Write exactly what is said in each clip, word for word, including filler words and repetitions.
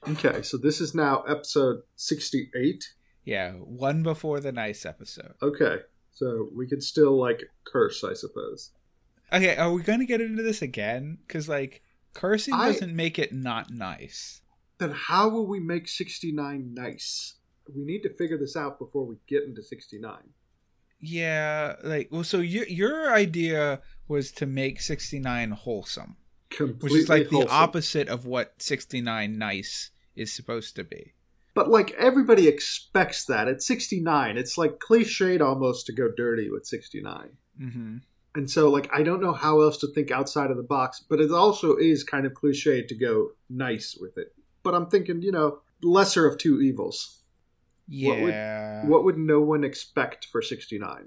Okay, so this is now episode sixty-eight. Yeah, one before the nice episode. Okay, so we could still, like, curse, I suppose. Okay, are we going to get into this again? Because, like, cursing I... doesn't make it not nice. Then how will we make sixty-nine nice? We need to figure this out before we get into sixty-nine. Yeah, like, well, so your your idea was to make sixty-nine wholesome. Completely which is like wholesome. The opposite of what sixty-nine nice is supposed to be. But, like, everybody expects that. At sixty-nine, it's, like, cliched almost to go dirty with sixty-nine. Mm-hmm. And so, like, I don't know how else to think outside of the box, but it also is kind of cliched to go nice with it. But I'm thinking, you know, lesser of two evils. Yeah. What would, what would no one expect for sixty-nine?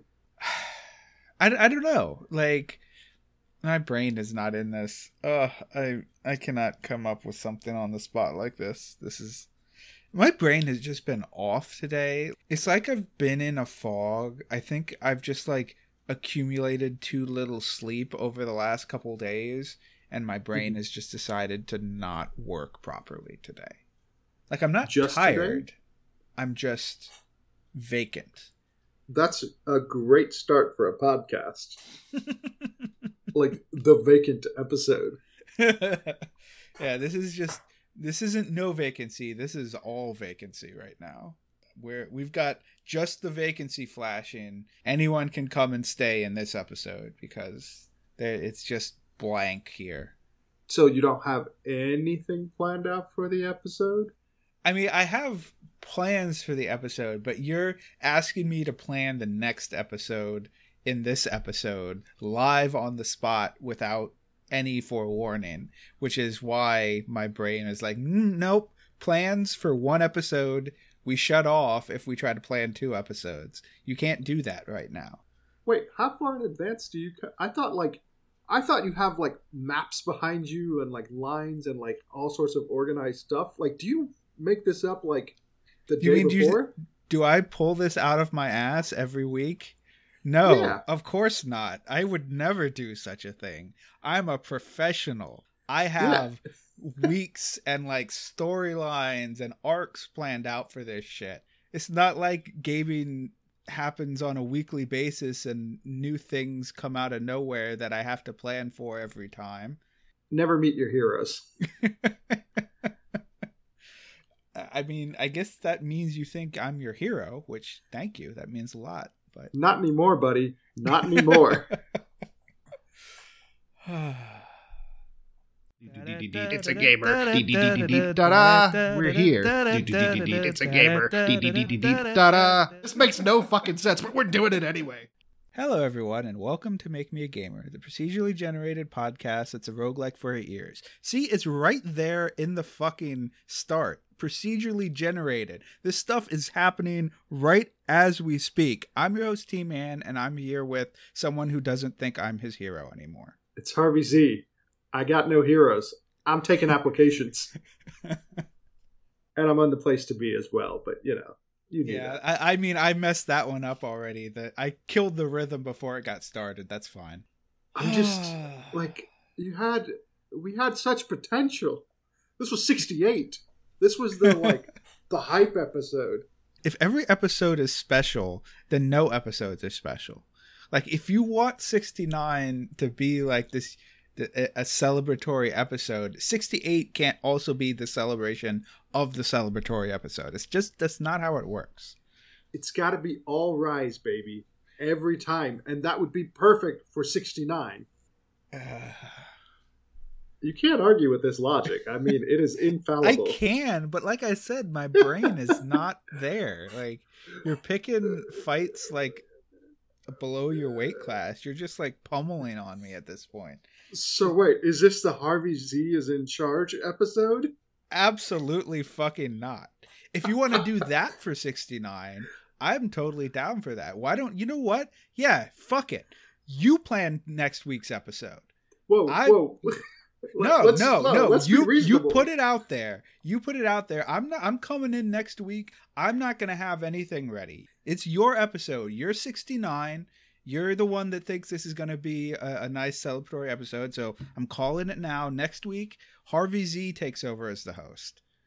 I, I don't know. Like, my brain is not in this. Ugh, I I cannot come up with something on the spot like this. This is... My brain has just been off today. It's like I've been in a fog. I think I've just, like, accumulated too little sleep over the last couple days, and my brain mm-hmm. has just decided to not work properly today. Like, I'm not just tired. Today? I'm just vacant. That's a great start for a podcast. Like, the vacant episode. Yeah, this is just... This isn't no vacancy. This is all vacancy right now. We're, we've got just the vacancy flashing. Anyone can come and stay in this episode because it's just blank here. So you don't have anything planned out for the episode? I mean, I have plans for the episode, but you're asking me to plan the next episode in this episode live on the spot without any forewarning, which is why my brain is like, mm, nope, plans for one episode we shut off if we try to plan two episodes. You can't do that right now. Wait, how far in advance do you I thought like I thought you have like maps behind you and like lines and like all sorts of organized stuff. Like, do you make this up like the you day mean, before? Do, you, do I pull this out of my ass every week? No, yeah. Of course not. I would never do such a thing. I'm a professional. I have yeah. weeks and like storylines and arcs planned out for this shit. It's not like gaming happens on a weekly basis and new things come out of nowhere that I have to plan for every time. Never meet your heroes. I mean, I guess that means you think I'm your hero, which, thank you. That means a lot. But not anymore, buddy. Not anymore. It's a gamer. Da-da. We're here. It's a gamer. Da-da. This makes no fucking sense, but we're doing it anyway. Hello, everyone, and welcome to Make Me a Gamer, the procedurally generated podcast that's a roguelike for your ears. See, it's right there in the fucking start. Procedurally generated. This stuff is happening right as we speak. I'm your host, T-Man, and I'm here with someone who doesn't think I'm his hero anymore. It's Harvey Z. I got no heroes. I'm taking applications. And I'm on the place to be as well, but, you know. You yeah, I, I mean, I messed that one up already. That I killed the rhythm before it got started. That's fine. I'm just, like, you had, we had such potential. This was sixty-eight. This was the, like, the hype episode. If every episode is special, then no episodes are special. Like, if you want sixty-nine to be, like, this, a celebratory episode, sixty-eight can't also be the celebration of the celebratory episode. It's just, that's not how it works. It's got to be all rise, baby. Every time. And that would be perfect for sixty-nine. Uh... You can't argue with this logic. I mean, it is infallible. I can, but like I said, my brain is not there. Like, you're picking fights like below your weight class. You're just like pummeling on me at this point. So wait, is this the Harvey Z is in charge episode? Absolutely fucking not. If you want to do that for sixty-nine, I'm totally down for that. Why don't you know what? Yeah, fuck it. You plan next week's episode. Whoa, I, whoa. No, let's, no, no, no. Let's you be you put it out there. You put it out there. I'm not. I'm coming in next week. I'm not going to have anything ready. It's your episode. You're sixty-nine. You're the one that thinks this is going to be a, a nice celebratory episode. So I'm calling it now. Next week, Harvey Z takes over as the host.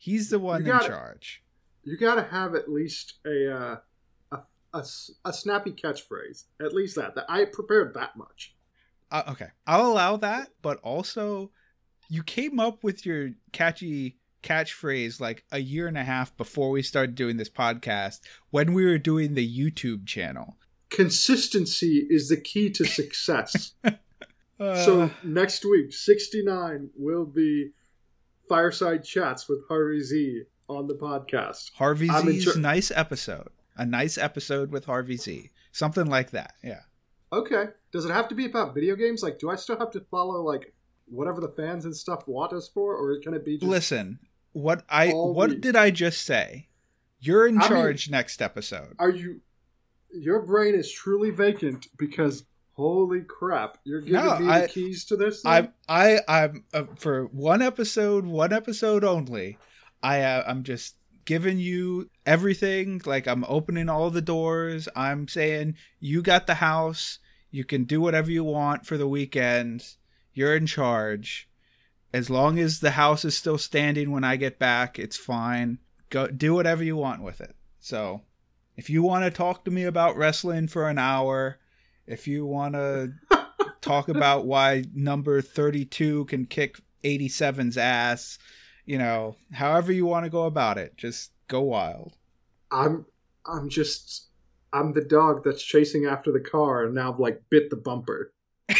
He's the one gotta, in charge. You got to have at least a, uh, a, a a snappy catchphrase. At least that. that I prepared that much. Uh, okay, I'll allow that, but also you came up with your catchy catchphrase like a year and a half before we started doing this podcast when we were doing the YouTube channel. Consistency is the key to success. uh, so next week, sixty-nine will be Fireside Chats with Harvey Z on the podcast. Harvey I'm Z's tr- nice episode. A nice episode with Harvey Z. Something like that, yeah. Okay. Does it have to be about video games? Like, do I still have to follow, like, whatever the fans and stuff want us for? Or can it be just... Listen, what I all what week? did I just say? You're in I charge mean, next episode. Are you... Your brain is truly vacant because, holy crap, you're giving No, me I- the keys to this thing? I I I'm uh, for one episode, one episode only. I uh, I'm just giving you everything. Like, I'm opening all the doors. I'm saying you got the house. You can do whatever you want for the weekend. You're in charge. As long as the house is still standing when I get back, it's fine. Go do whatever you want with it. So, if you want to talk to me about wrestling for an hour, if you want to talk about why number thirty-two can kick eighty-seven's ass, you know, however you want to go about it, just go wild. I'm I'm just I'm the dog that's chasing after the car and now I've like bit the bumper.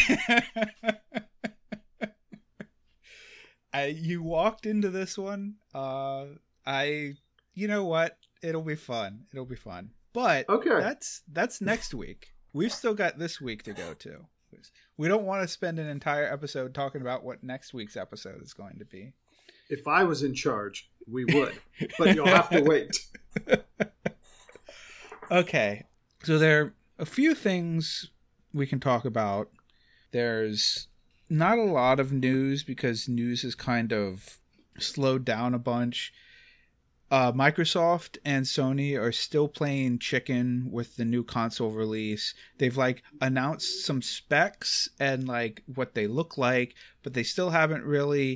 I, you walked into this one. Uh, I, you know what? It'll be fun. It'll be fun. But Okay. that's that's next week. We've still got this week to go to. We don't want to spend an entire episode talking about what next week's episode is going to be. If I was in charge, we would. But you'll have to wait. Okay. So there are a few things we can talk about. There's not a lot of news because news has kind of slowed down a bunch. Uh, Microsoft and Sony are still playing chicken with the new console release. They've like announced some specs and like what they look like, but they still haven't really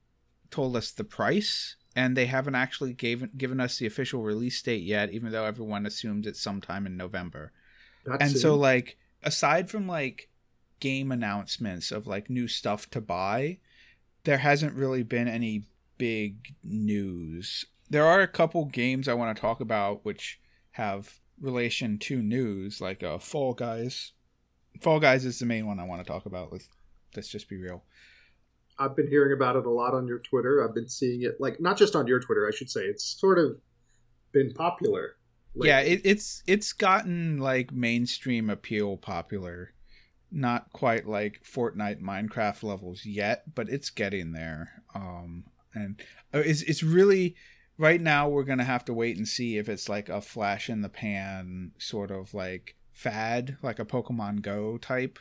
told us the price, and they haven't actually given given us the official release date yet, even though everyone assumes it's sometime in November. That's And it. so like aside from like game announcements of like new stuff to buy, there hasn't really been any big news. There are a couple games I want to talk about which have relation to news, like uh, Fall Guys. Fall Guys is the main one I want to talk about. Let's, let's just be real. I've been hearing about it a lot on your Twitter. I've been seeing it, like, not just on your Twitter, I should say. It's sort of been popular lately. Yeah, it, it's it's gotten like mainstream appeal popular. Not quite like Fortnite, Minecraft levels yet, but it's getting there. Um, and it's it's really right now we're gonna have to wait and see if it's like a flash in the pan sort of like fad, like a Pokemon Go type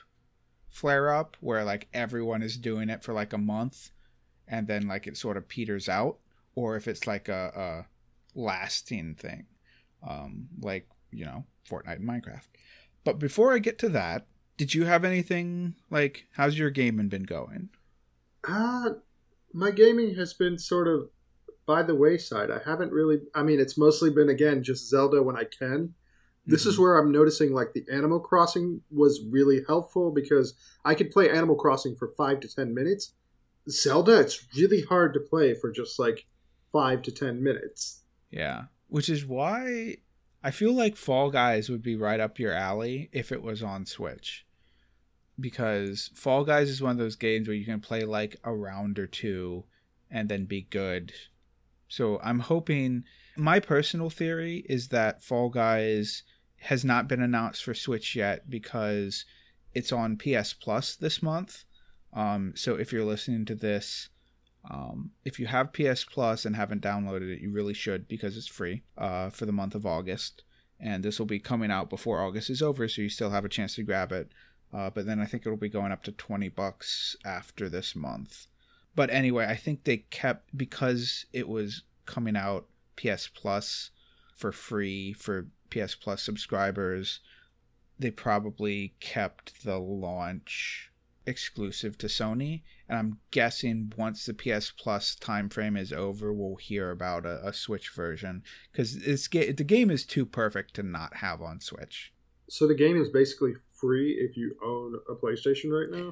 flare up, where like everyone is doing it for like a month, and then like it sort of peters out, or if it's like a, a lasting thing, um, like you know Fortnite and Minecraft. But before I get to that, did you have anything, like, how's your gaming been going? Uh, my gaming has been sort of by the wayside. I haven't really, I mean, it's mostly been, again, just Zelda when I can. This Mm-hmm. is where I'm noticing, like, the Animal Crossing was really helpful because I could play Animal Crossing for five to ten minutes. Zelda, it's really hard to play for just, like, five to ten minutes. Yeah, which is why I feel like Fall Guys would be right up your alley if it was on Switch. Because Fall Guys is one of those games where you can play like a round or two and then be good. So I'm hoping, my personal theory is that Fall Guys has not been announced for Switch yet because it's on P S Plus this month. Um, so if you're listening to this, um, if you have P S Plus and haven't downloaded it, you really should, because it's free uh, for the month of August. And this will be coming out before August is over, so you still have a chance to grab it. Uh, but then I think it'll be going up to twenty bucks after this month. But anyway, I think they kept, because it was coming out P S Plus for free for P S Plus subscribers, they probably kept the launch exclusive to Sony, and I'm guessing once the P S Plus timeframe is over, we'll hear about a, a Switch version, because it's the game is too perfect to not have on Switch. So the game is basically free if you own a PlayStation right now?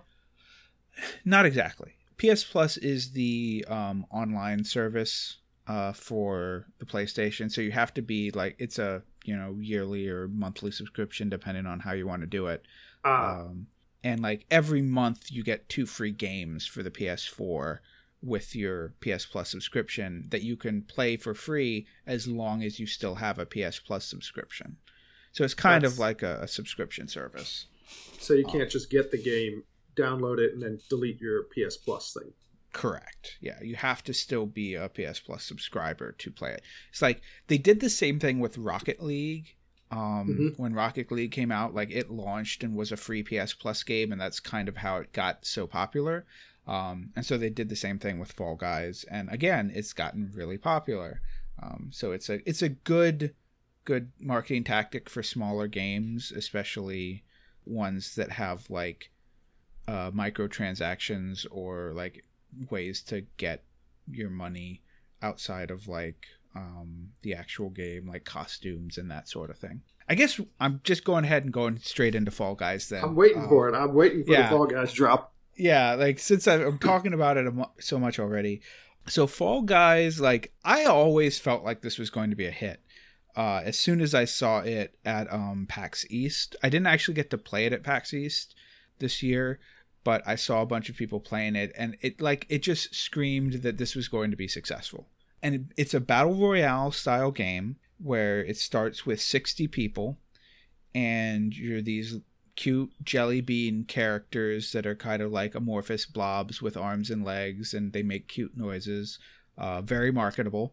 Not exactly. P S Plus is the um, online service uh, for the PlayStation, so you have to be like, it's a you know yearly or monthly subscription depending on how you want to do it. Ah. Um, and like every month you get two free games for the P S four with your P S Plus subscription that you can play for free as long as you still have a P S Plus subscription. So it's kind That's... of like a, a subscription service. So you can't um, just get the game, download it, and then delete your P S Plus thing. Correct. Yeah, you have to still be a P S Plus subscriber to play it. It's like they did the same thing with Rocket League. Um, mm-hmm. When Rocket League came out, like it launched and was a free P S Plus game, and that's kind of how it got so popular. Um, and so they did the same thing with Fall Guys, and again, it's gotten really popular. Um, so it's a it's a good good marketing tactic for smaller games, especially ones that have like uh, microtransactions or like ways to get your money outside of like um, the actual game, like costumes and that sort of thing. I guess I'm just going ahead and going straight into Fall Guys then. I'm waiting um, for it. I'm waiting for yeah. the Fall Guys drop. Yeah, like since I'm talking about it so much already. So Fall Guys, like I always felt like this was going to be a hit. Uh, as soon as I saw it at um, PAX East, I didn't actually get to play it at PAX East this year, but I saw a bunch of people playing it, and it like it just screamed that this was going to be successful. And it, it's a battle royale style game where it starts with sixty people, and you're these cute jelly bean characters that are kind of like amorphous blobs with arms and legs, and they make cute noises. Uh, very marketable.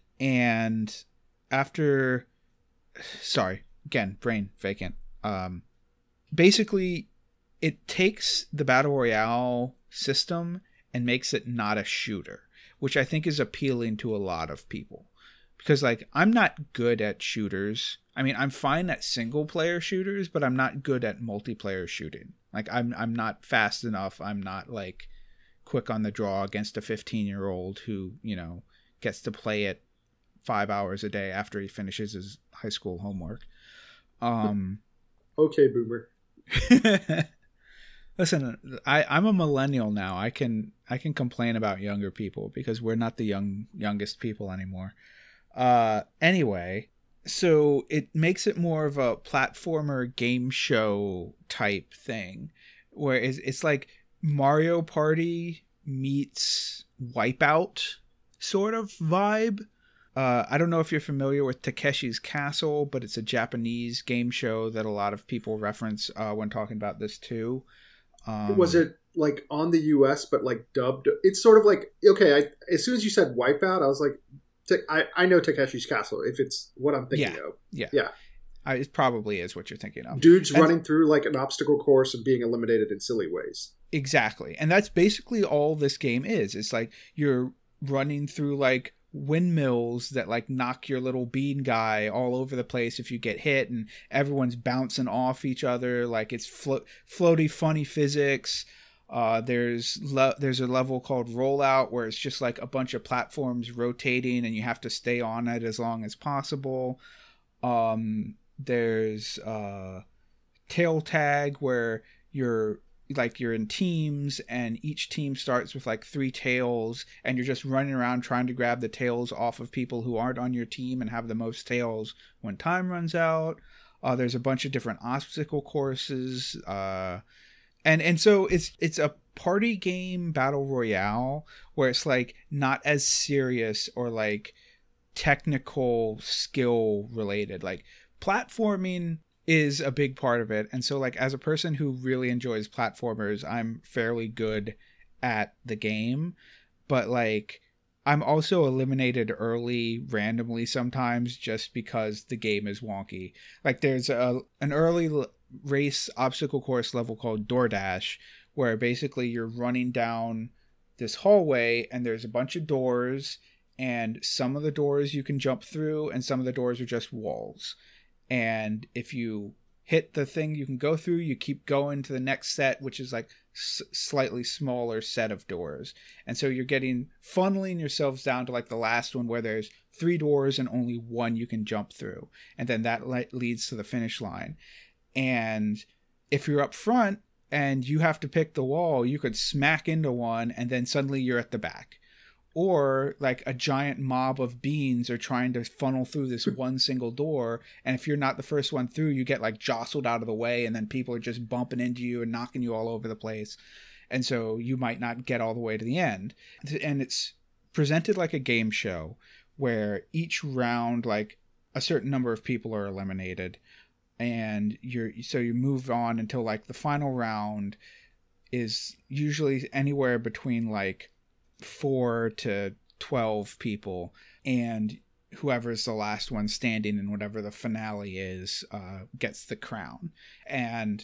And after, sorry, again, brain vacant. Um, basically, it takes the battle royale system and makes it not a shooter, which I think is appealing to a lot of people. Because, like, I'm not good at shooters. I mean, I'm fine at single-player shooters, but I'm not good at multiplayer shooting. Like, I'm I'm not fast enough. I'm not, like, quick on the draw against a fifteen-year-old who, you know, gets to play it five hours a day after he finishes his high school homework. Um, okay, boomer. Listen, I, I'm a millennial now. I can I can complain about younger people because we're not the young youngest people anymore. Uh, anyway, so it makes it more of a platformer game show type thing, where it's, it's like Mario Party meets Wipeout sort of vibe. Uh, I don't know if you're familiar with Takeshi's Castle, but it's a Japanese game show that a lot of people reference uh, when talking about this too. Um, was it like on the U S but like dubbed? It's sort of like, okay, I, as soon as you said Wipeout, I was like, I, I know Takeshi's Castle, if it's what I'm thinking yeah, of. Yeah. Yeah. I, it probably is what you're thinking of. Dudes and, running through like an obstacle course and being eliminated in silly ways. Exactly. And that's basically all this game is. It's like you're running through like windmills that like knock your little bean guy all over the place if you get hit, and everyone's bouncing off each other. Like it's flo- floaty, funny physics. Uh, there's le- there's a level called Rollout where it's just like a bunch of platforms rotating and you have to stay on it as long as possible. Um, there's uh, Tail Tag where you're like you're in teams and each team starts with like three tails and you're just running around trying to grab the tails off of people who aren't on your team and have the most tails when time runs out. Uh, there's a bunch of different obstacle courses. Uh, And and so it's it's a party game battle royale where it's like not as serious or like technical skill related. Like platforming is a big part of it. And so like as a person who really enjoys platformers, I'm fairly good at the game. But like I'm also eliminated early randomly sometimes just because the game is wonky. Like there's a an early race obstacle course level called DoorDash where basically you're running down this hallway and there's a bunch of doors, and some of the doors you can jump through and some of the doors are just walls. And if you hit the thing you can go through, you keep going to the next set, which is like s- slightly smaller set of doors. And so you're getting funneling yourselves down to like the last one where there's three doors and only one you can jump through. And then that le- leads to the finish line. And if you're up front and you have to pick the wall, you could smack into one and then suddenly you're at the back. Or like a giant mob of beans are trying to funnel through this one single door. And if you're not the first one through, you get like jostled out of the way. And then people are just bumping into you and knocking you all over the place. And so you might not get all the way to the end. And it's presented like a game show where each round, like a certain number of people are eliminated. And you're, so you move on until like the final round is usually anywhere between like four to twelve people, and whoever's the last one standing in whatever the finale is uh, gets the crown. And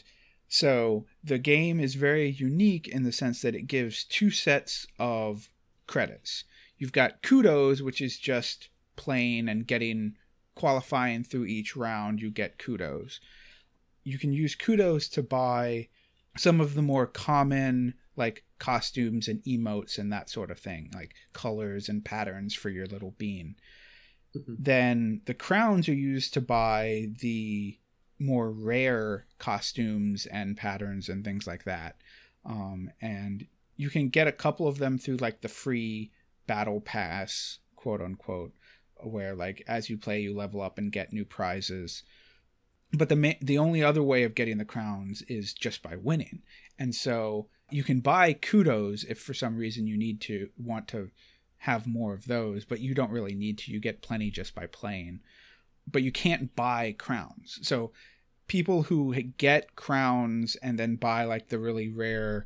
so the game is very unique in the sense that it gives two sets of credits. You've got kudos, which is just playing and getting qualifying through each round. You get kudos. You can use kudos to buy some of the more common like costumes and emotes and that sort of thing, like colors and patterns for your little bean. Mm-hmm. Then the crowns are used to buy the more rare costumes and patterns and things like that. Um, and you can get a couple of them through like the free battle pass, quote unquote, where like as you play, you level up and get new prizes. But the ma- the only other way of getting the crowns is just by winning. And so you can buy kudos if for some reason you need to want to have more of those, but you don't really need to. You get plenty just by playing. But you can't buy crowns. So people who get crowns and then buy like the really rare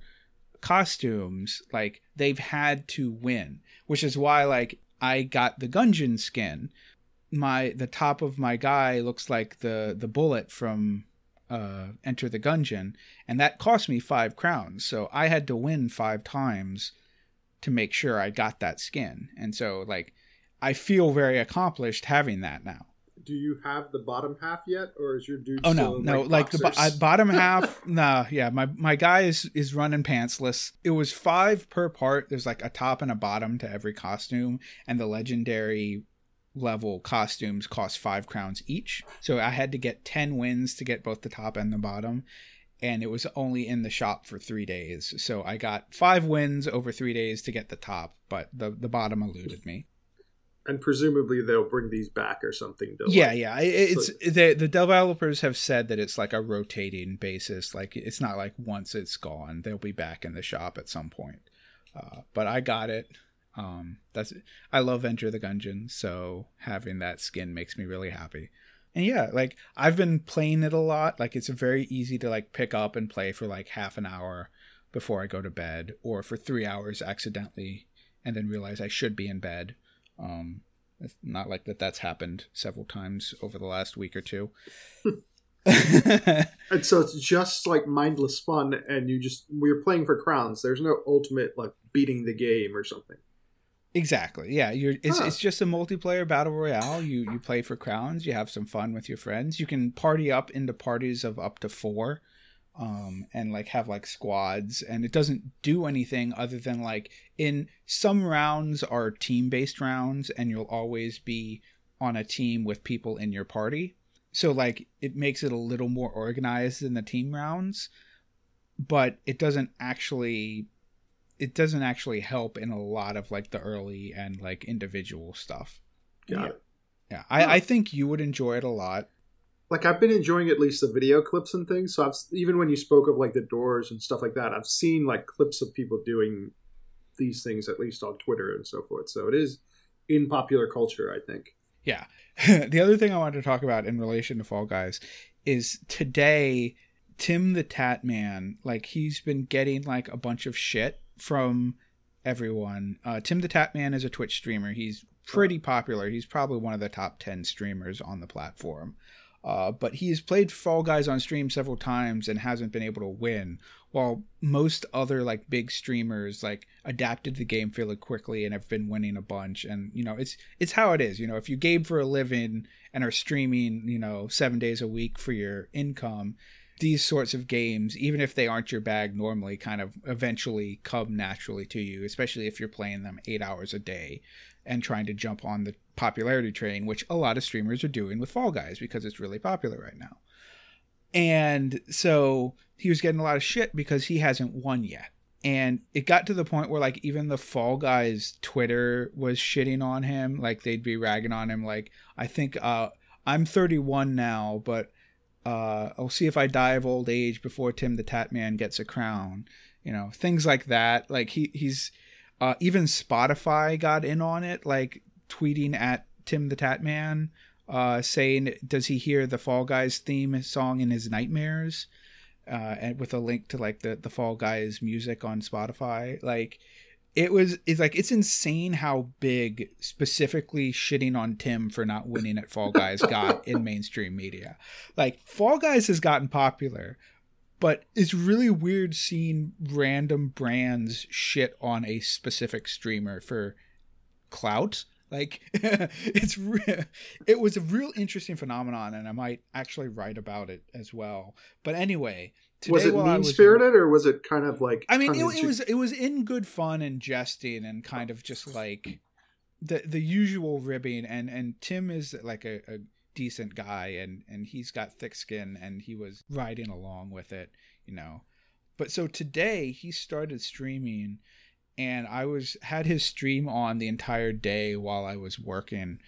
costumes, like they've had to win, which is why like I got the Gungeon skin. My the top of my guy looks like the the bullet from uh Enter the Gungeon, and that cost me five crowns, so I had to win five times to make sure I got that skin. And so like I feel very accomplished having that now. Do you have the bottom half yet, or is your dude oh still no in, no like, like the bo- I, bottom half nah yeah my my guy is is running pantsless. It was five per part. There's like a top and a bottom to every costume, and the legendary level costumes cost five crowns each. So I had to get ten wins to get both the top and the bottom, and it was only in the shop for three days. So I got five wins over three days to get the top, but the the bottom eluded me. And presumably they'll bring these back or something. Yeah, like, yeah. It's so, the the developers have said that it's like a rotating basis. Like it's not like once it's gone, they'll be back in the shop at some point. Uh, but I got it. Um, that's I love Enter the Gungeon, so having that skin makes me really happy. And yeah, like I've been playing it a lot. Like it's very easy to like pick up and play for like half an hour before I go to bed, or for three hours accidentally, and then realize I should be in bed. Um, it's not like that. That's happened several times over the last week or two. And so it's just like mindless fun, and you just we're playing for crowns. There's no ultimate like beating the game or something. Exactly. Yeah, you're. It's huh. it's just a multiplayer battle royale. You you play for crowns. You have some fun with your friends. You can party up into parties of up to four, um, and like have like squads. And it doesn't do anything other than like in some rounds are team based rounds, and you'll always be on a team with people in your party. So like it makes it a little more organized than the team rounds, but it doesn't actually. It doesn't actually help in a lot of like the early and like individual stuff. Got yeah. it. Yeah. I, I think you would enjoy it a lot. Like I've been enjoying at least the video clips and things. So I've, even when you spoke of like the doors and stuff like that, I've seen like clips of people doing these things, at least on Twitter and so forth. So it is in popular culture, I think. Yeah. The other thing I wanted to talk about in relation to Fall Guys is today, Tim the Tat Man, like he's been getting like a bunch of shit from everyone. Uh, Tim the Tat Man is a Twitch streamer. He's pretty popular. He's probably one of the top ten streamers on the platform. Uh, but he's played Fall Guys on stream several times and hasn't been able to win, while most other like big streamers like adapted the game fairly quickly and have been winning a bunch. And you know, it's it's how it is. You know, if you game for a living and are streaming, you know, seven days a week for your income, these sorts of games, even if they aren't your bag normally, kind of eventually come naturally to you, especially if you're playing them eight hours a day and trying to jump on the popularity train, which a lot of streamers are doing with Fall Guys because it's really popular right now. And so he was getting a lot of shit because he hasn't won yet. And it got to the point where like even the Fall Guys Twitter was shitting on him. Like they'd be ragging on him. Like, I think uh, I'm thirty-one now, but uh, I'll see if I die of old age before Tim the Tatman gets a crown. You know, things like that. Like he he's uh, even Spotify got in on it, like tweeting at Tim the Tatman, uh, saying, does he hear the Fall Guys theme song in his nightmares? Uh, and with a link to like the, the Fall Guys music on Spotify. Like it was, it's like, it's insane how big specifically shitting on Tim for not winning at Fall Guys got in mainstream media. Like Fall Guys has gotten popular, but it's really weird seeing random brands shit on a specific streamer for clout. Like it's re- it was a real interesting phenomenon, and I might actually write about it as well. But anyway, today, was it mean spirited or was it kind of like? I mean, it, it was it was in good fun and jesting and kind of just like the the usual ribbing. And and Tim is like a, a decent guy, and and he's got thick skin, and he was riding along with it, you know. But so today he started streaming. And I was had his stream on the entire day while I was working.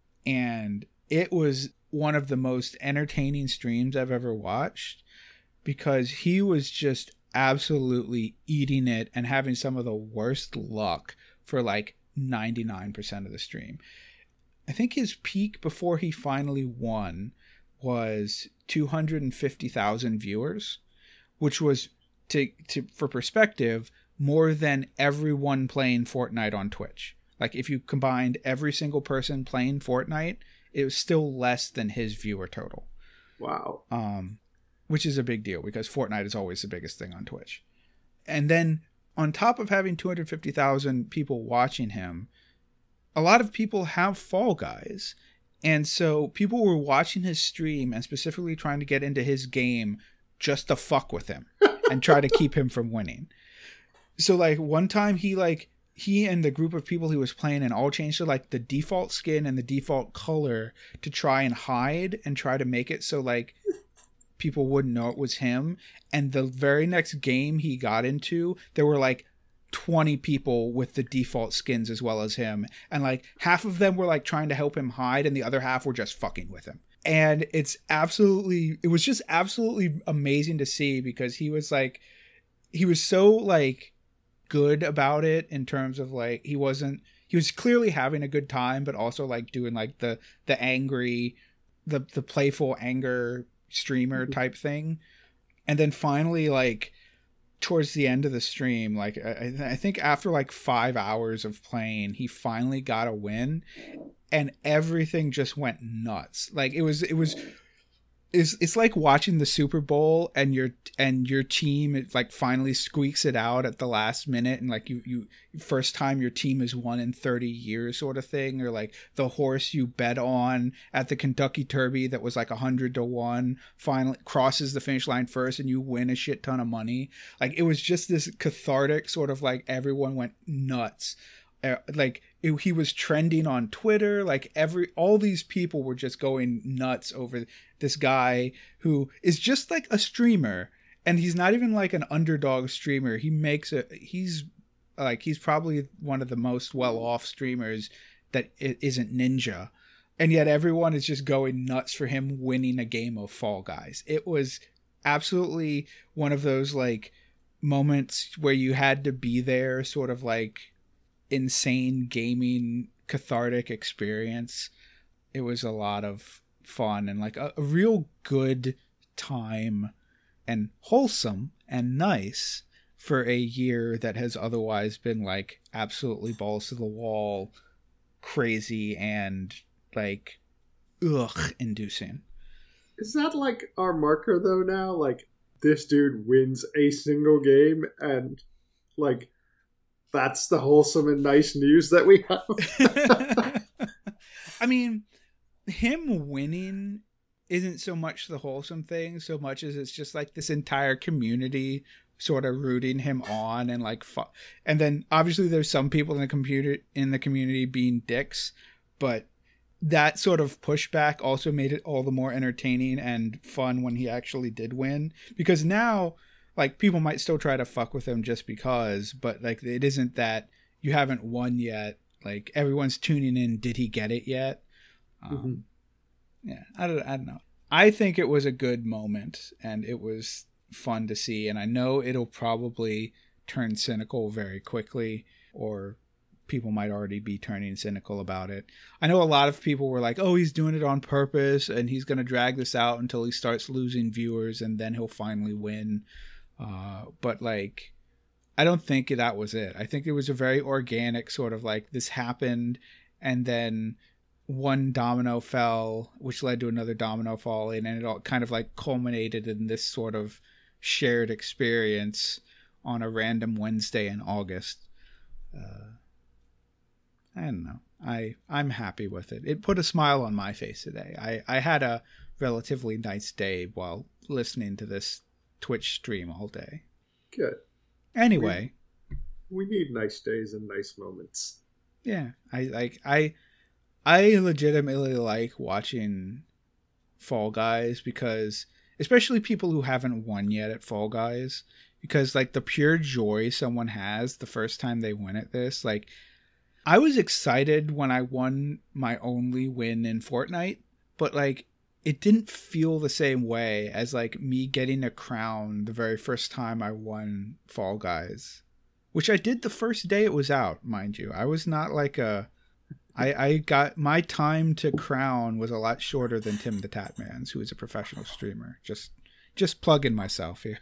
And it was one of the most entertaining streams I've ever watched because he was just absolutely eating it and having some of the worst luck for like ninety-nine percent of the stream. I think his peak before he finally won was two hundred fifty thousand viewers, which was, to, to for perspective, more than everyone playing Fortnite on Twitch. Like if you combined every single person playing Fortnite, it was still less than his viewer total. Wow. Um, which is a big deal because Fortnite is always the biggest thing on Twitch. And then on top of having two hundred fifty thousand people watching him, a lot of people have Fall Guys. And so people were watching his stream and specifically trying to get into his game just to fuck with him and try to keep him from winning. So like one time he like he and the group of people he was playing and all changed to like the default skin and the default color to try and hide and try to make it so like people wouldn't know it was him. And the very next game he got into, there were like twenty people with the default skins as well as him. And like half of them were like trying to help him hide and the other half were just fucking with him. And it's absolutely, it was just absolutely amazing to see because he was like, he was so like good about it in terms of like he wasn't he was clearly having a good time but also like doing like the the angry the the playful anger streamer type thing. And then finally like towards the end of the stream, like I, I think after like five hours of playing, he finally got a win and everything just went nuts. Like it was it was It's it's like watching the Super Bowl and your and your team it like finally squeaks it out at the last minute and like you you first time your team has won in thirty years sort of thing, or like the horse you bet on at the Kentucky Derby that was like a hundred to one finally crosses the finish line first and you win a shit ton of money. Like it was just this cathartic sort of like everyone went nuts. Uh, like it, he was trending on Twitter. Like every all these people were just going nuts over this guy who is just like a streamer, and he's not even like an underdog streamer. He makes a he's like he's probably one of the most well-off streamers that isn't Ninja, and yet everyone is just going nuts for him winning a game of Fall Guys. It was absolutely one of those like moments where you had to be there, sort of like insane gaming cathartic experience. It was a lot of fun and like a, a real good time and wholesome and nice for a year that has otherwise been like absolutely balls to the wall, crazy and like ugh inducing. Is that like our marker though now? Like this dude wins a single game and like that's the wholesome and nice news that we have. I mean, him winning isn't so much the wholesome thing so much as it's just like this entire community sort of rooting him on and like fu- and then obviously there's some people in the computer in the community being dicks, but that sort of pushback also made it all the more entertaining and fun when he actually did win, because now like people might still try to fuck with him just because, but like it isn't that you haven't won yet, like everyone's tuning in, did he get it yet? um mm-hmm. Yeah, I don't, I don't know. I think it was a good moment and it was fun to see. And I know it'll probably turn cynical very quickly, or people might already be turning cynical about it. I know a lot of people were like, oh, he's doing it on purpose and he's going to drag this out until he starts losing viewers and then he'll finally win. Uh, but like, I don't think that was it. I think it was a very organic sort of like this happened and then one domino fell, which led to another domino falling, and it all kind of like culminated in this sort of shared experience on a random Wednesday in August. Uh, I don't know. I, I'm happy with it. It put a smile on my face today. I, I had a relatively nice day while listening to this Twitch stream all day. Good. Anyway. We, we need nice days and nice moments. Yeah. I like, I, I legitimately like watching Fall Guys because, especially people who haven't won yet at Fall Guys, because like the pure joy someone has the first time they win at this, like I was excited when I won my only win in Fortnite, but like it didn't feel the same way as like me getting a crown the very first time I won Fall Guys, which I did the first day it was out, mind you. I was not like a I, I got my time to crown was a lot shorter than Tim the Tatman's, who is a professional streamer. Just, just plugging myself here.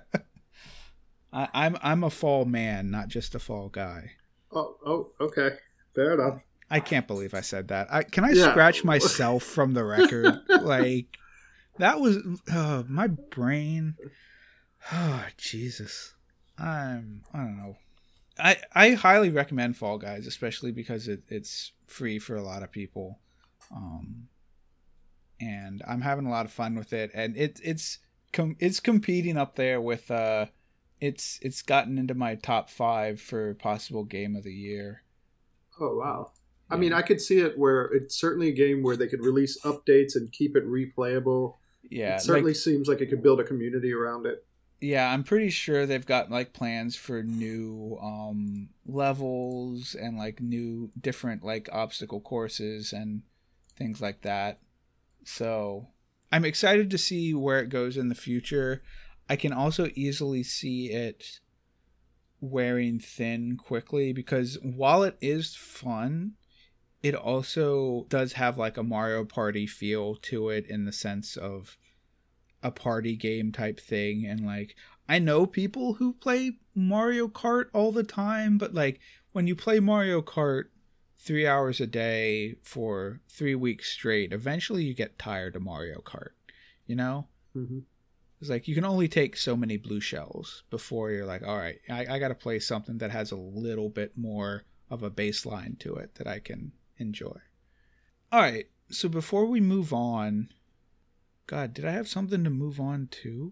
I, I'm I'm a fall man, not just a fall guy. Oh, oh, okay, fair enough. I can't believe I said that. I, can I yeah. scratch myself from the record? Like that was uh, my brain. Oh Jesus, I'm I don't know. I, I highly recommend Fall Guys, especially because it, it's free for a lot of people. Um, and I'm having a lot of fun with it. And it, it's com- it's competing up there with... Uh, it's it's gotten into my top five for possible game of the year. Oh, wow. Yeah. I mean, I could see it where it's certainly a game where they could release updates and keep it replayable. Yeah. It certainly like, seems like it could build a community around it. Yeah, I'm pretty sure they've got like plans for new um, levels and like new different like obstacle courses and things like that. So I'm excited to see where it goes in the future. I can also easily see it wearing thin quickly because while it is fun, it also does have like a Mario Party feel to it in the sense of a party game type thing. And like I know people who play Mario Kart all the time, but like when you play Mario Kart three hours a day for three weeks straight, eventually you get tired of Mario Kart, you know? Mm-hmm. It's like you can only take so many blue shells before you're like, all right, I, I got to play something that has a little bit more of a baseline to it that I can enjoy. All right, so before we move on, God, did I have something to move on to?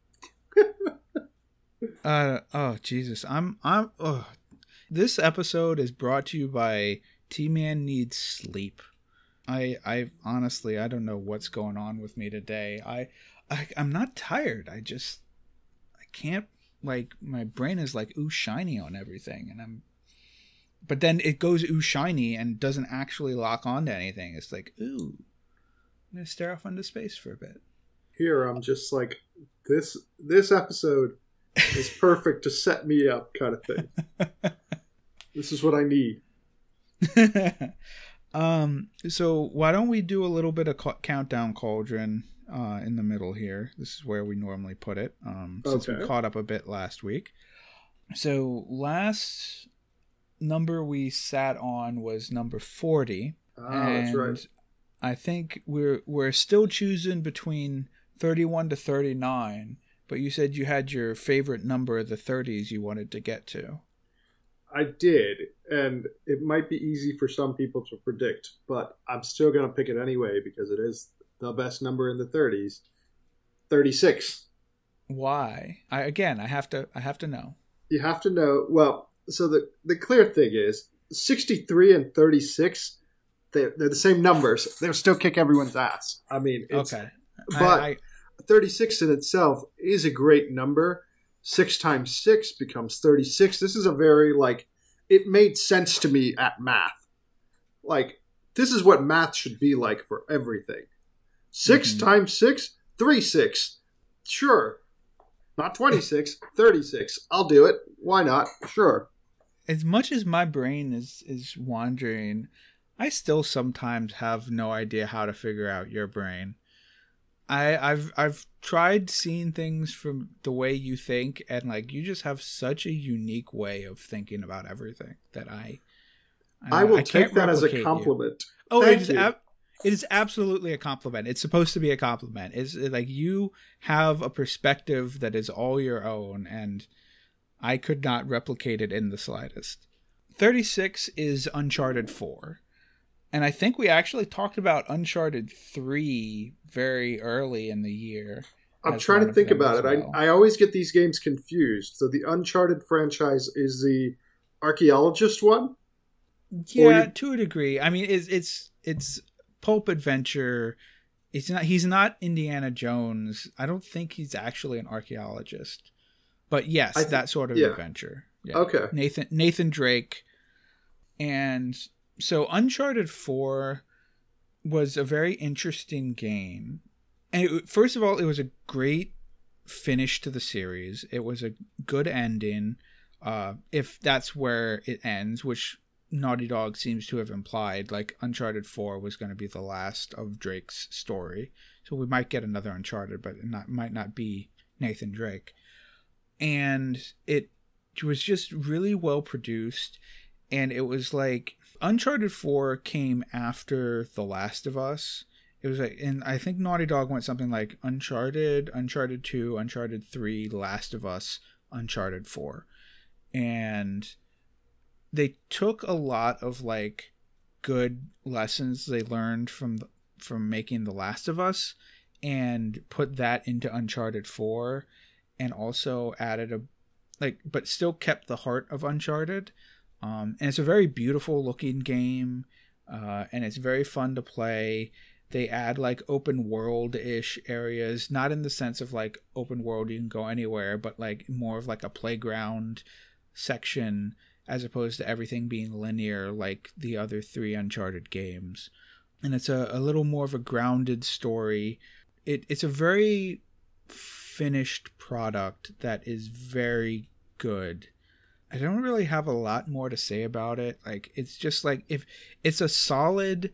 uh oh Jesus, I'm I'm. Oh. This episode is brought to you by T-Man Needs Sleep. I I honestly I don't know what's going on with me today. I, I I'm not tired. I just I can't like my brain is like ooh shiny on everything, and I'm. But then it goes ooh shiny and doesn't actually lock onto anything. It's like ooh. I'm going to stare off into space for a bit. Here, I'm just like, this this episode is perfect to set me up kind of thing. This is what I need. um. So why don't we do a little bit of ca- Countdown Cauldron uh, in the middle here? This is where we normally put it, um, since okay. we caught up a bit last week. So last number we sat on was number forty. Ah, that's right. I think we're we're still choosing between thirty-one to thirty-nine, but you said you had your favorite number of the thirties you wanted to get to. I did, and it might be easy for some people to predict, but I'm still going to pick it anyway because it is the best number in the thirties. thirty-six. Why? I again, I have to I have to know. You have to know, well, so the, the clear thing is sixty-three and thirty-six, they're, they're the same numbers. They'll still kick everyone's ass. I mean, it's, okay. But I, I, thirty-six in itself is a great number. Six times six becomes thirty-six. This is a very, like, it made sense to me at math. Like, this is what math should be like for everything. Six mm-hmm. times six, thirty-six. Sure. Not twenty-six, thirty-six. I'll do it. Why not? Sure. As much as my brain is, is wandering, I still sometimes have no idea how to figure out your brain. I, I've I've tried seeing things from the way you think, and like you just have such a unique way of thinking about everything that I I, I will I take that as a compliment. You. Oh, Thank it is, you. ab- it is absolutely a compliment. It's supposed to be a compliment. It's like you have a perspective that is all your own, and I could not replicate it in the slightest. thirty-six is Uncharted four. And I think we actually talked about Uncharted three very early in the year. I'm trying to think about it. Well. I, I always get these games confused. So the Uncharted franchise is the archaeologist one? Yeah, you... to a degree. I mean, it's it's it's pulp adventure. It's not. He's not Indiana Jones. I don't think he's actually an archaeologist. But yes, th- that sort of yeah. adventure. Yeah. Okay. Nathan Nathan Drake. And... So Uncharted four was a very interesting game. And it, first of all, it was a great finish to the series. It was a good ending, uh, if that's where it ends, which Naughty Dog seems to have implied. Like Uncharted four was going to be the last of Drake's story. So we might get another Uncharted, but it not, might not be Nathan Drake. And it was just really well produced. And it was like... Uncharted four came after The Last of Us. It was like, and I think Naughty Dog went something like Uncharted, Uncharted two, Uncharted three, Last of Us, Uncharted four. And they took a lot of like good lessons they learned from from making The Last of Us and put that into Uncharted four, and also added a like but still kept the heart of Uncharted. Um, and it's a very beautiful looking game, uh, and it's very fun to play. They add like open world-ish areas, not in the sense of like open world you can go anywhere, but like more of like a playground section as opposed to everything being linear like the other three Uncharted games. And it's a, a little more of a grounded story. It, it's a very finished product that is very good. I don't really have a lot more to say about it. Like, it's just like, if it's a solid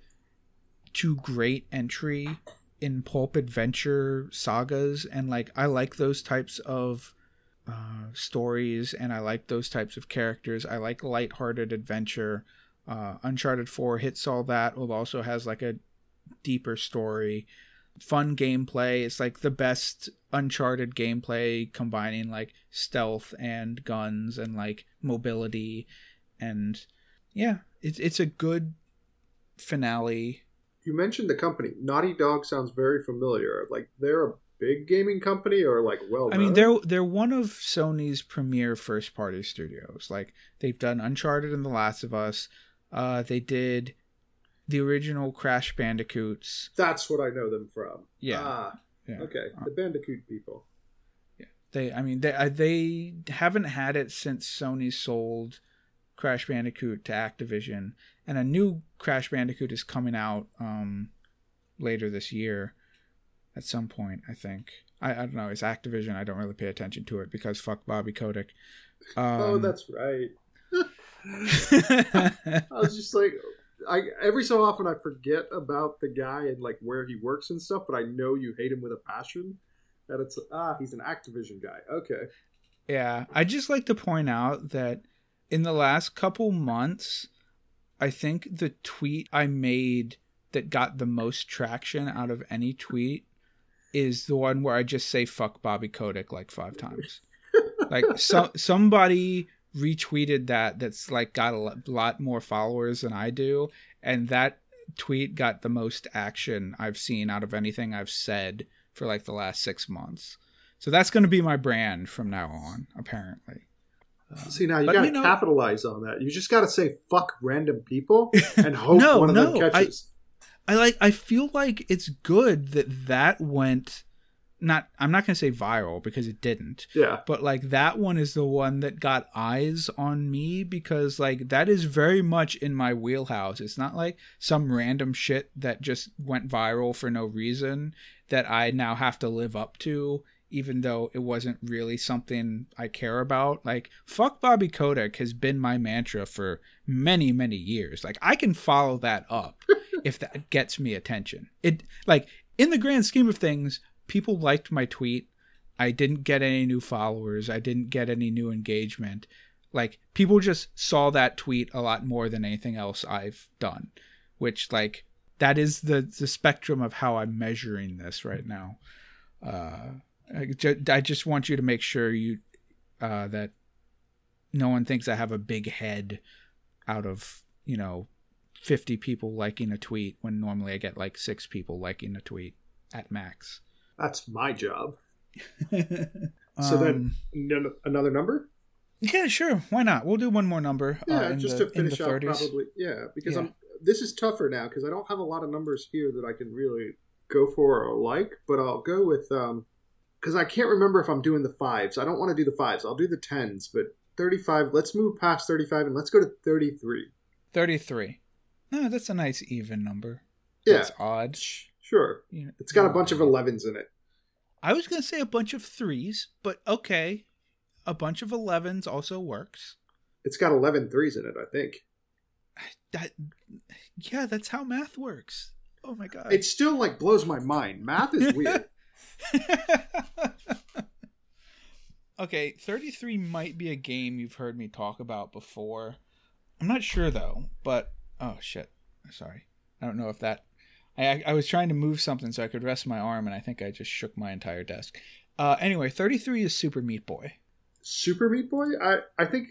to great entry in pulp adventure sagas, and like, I like those types of uh, stories, and I like those types of characters. I like lighthearted adventure. Uh, Uncharted four hits all that. It also has like a deeper story. Fun gameplay. It's like the best Uncharted gameplay, combining like stealth and guns and like mobility, and yeah, it's it's a good finale. You mentioned the company Naughty Dog. Sounds very familiar. Like, they're a big gaming company, or like well known? I mean, they're they're one of Sony's premier first party studios. Like, they've done Uncharted and The Last of Us. Uh, they did the original Crash Bandicoots. That's what I know them from. Yeah. Ah, yeah. Okay. The Bandicoot people. Yeah. They, I mean, they they haven't had it since Sony sold Crash Bandicoot to Activision, and a new Crash Bandicoot is coming out um, later this year at some point, I think. I, I don't know. It's Activision. I don't really pay attention to it because fuck Bobby Kotick. Um, oh, that's right. I was just like... I every so often I forget about the guy and like where he works and stuff, but I know you hate him with a passion. That it's ah, he's an Activision guy. Okay. Yeah, I just like to point out that in the last couple months, I think the tweet I made that got the most traction out of any tweet is the one where I just say fuck Bobby Kotick like five times. Like so, somebody retweeted that that's like got a lot more followers than I do, and that tweet got the most action I've seen out of anything I've said for like the last six months. So that's going to be my brand from now on, apparently. Uh, See, now you but, got to you know, capitalize on that. You just got to say fuck random people and hope no, one of no, them catches. I, I like. I feel like it's good that that went. Not, I'm not going to say viral because it didn't. Yeah. But like that one is the one that got eyes on me because like that is very much in my wheelhouse. It's not like some random shit that just went viral for no reason that I now have to live up to, even though it wasn't really something I care about. Like, fuck Bobby Kotick has been my mantra for many, many years. Like, I can follow that up if that gets me attention. It, like, in the grand scheme of things, people liked my tweet. I didn't get any new followers. I didn't get any new engagement. Like, people just saw that tweet a lot more than anything else I've done, which, like, that is the, the spectrum of how I'm measuring this right now. Uh, I, ju- I just want you to make sure you uh, that no one thinks I have a big head out of, you know, fifty people liking a tweet when normally I get like six people liking a tweet at max. That's my job. So um, then n- another number? Yeah, sure. Why not? We'll do one more number. Yeah, uh, in just the, to finish in the out thirties. probably. Yeah, because Yeah. I'm. This is tougher now because I don't have a lot of numbers here that I can really go for or like. But I'll go with um, because I can't remember if I'm doing the fives. I don't want to do the fives. I'll do the tens. But thirty-five. Let's move past thirty-five and let's go to thirty-three. thirty-three. No, that's a nice even number. Yeah, That's odd. sure. You know, It's got a bunch of elevens in it. I was going to say a bunch of threes, but okay. A bunch of elevens also works. It's got eleven threes in it, I think. That, yeah, that's how math works. Oh my god. It still like blows my mind. Math is weird. Okay, thirty-three might be a game you've heard me talk about before. I'm not sure though, but oh shit. Sorry. I don't know if that I I was trying to move something so I could rest my arm and I think I just shook my entire desk. Uh anyway, thirty-three is Super Meat Boy. Super Meat Boy? I, I think,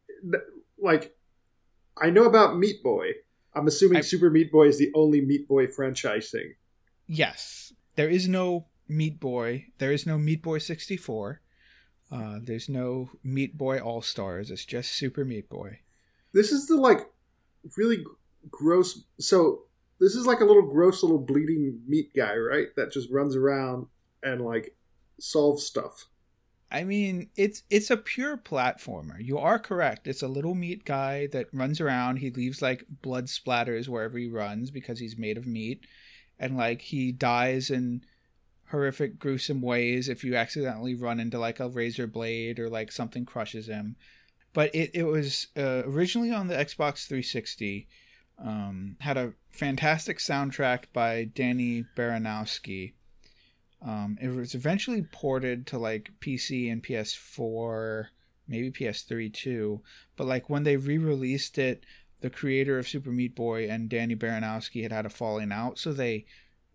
like, I know about Meat Boy. I'm assuming I, Super Meat Boy is the only Meat Boy franchise thing. Yes. There is no Meat Boy. There is no Meat Boy sixty-four. Uh, there's no Meat Boy All-Stars. It's just Super Meat Boy. This is the, like, really g- gross... So, this is like a little gross little bleeding meat guy, right? That just runs around and, like, solves stuff. I mean, it's it's a pure platformer. You are correct. It's a little meat guy that runs around. He leaves like blood splatters wherever he runs because he's made of meat. And like he dies in horrific, gruesome ways if you accidentally run into like a razor blade or like something crushes him. But it, it was uh, originally on the Xbox three sixty. Um, had a fantastic soundtrack by Danny Baranowski. Um, it was eventually ported to like P C and P S four, maybe P S three too. But like when they re-released it, the creator of Super Meat Boy and Danny Baranowski had had a falling out, so they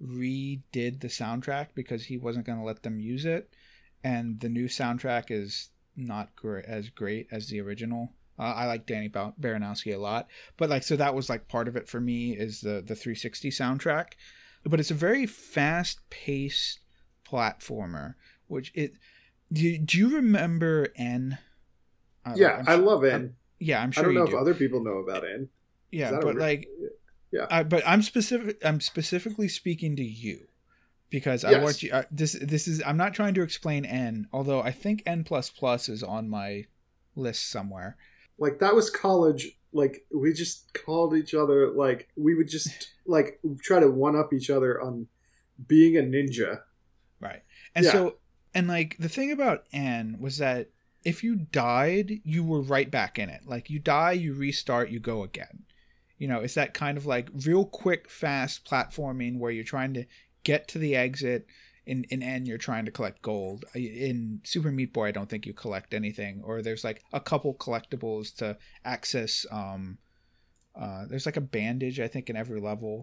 redid the soundtrack because he wasn't going to let them use it. And the new soundtrack is not gr- as great as the original. Uh, I like Danny ba- Baranowski a lot, but like so that was like part of it for me is the the three sixty soundtrack. But it's a very fast-paced platformer, which it do, do you remember N? Uh, Yeah, I'm I sure, love N. I'm, yeah, I'm sure I don't you know do. if other people know about N. Yeah, Is that but a- like, yeah. I, but I'm specific. I'm specifically speaking to you because I Yes. want you. Uh, this this is. I'm not trying to explain N, although I think N plus plus is on my list somewhere. Like, that was college. Like, we just called each other, like, we would just, like, try to one-up each other on being a ninja. Right. And Yeah. so, and like the thing about N was that if you died, you were right back in it. Like you die, you restart, you go again. You know, it's that kind of like real quick, fast platforming where you're trying to get to the exit. In, in N, you're trying to collect gold. In Super Meat Boy, I don't think you collect anything. Or there's like a couple collectibles to access. Um, uh, there's like a bandage, I think, in every level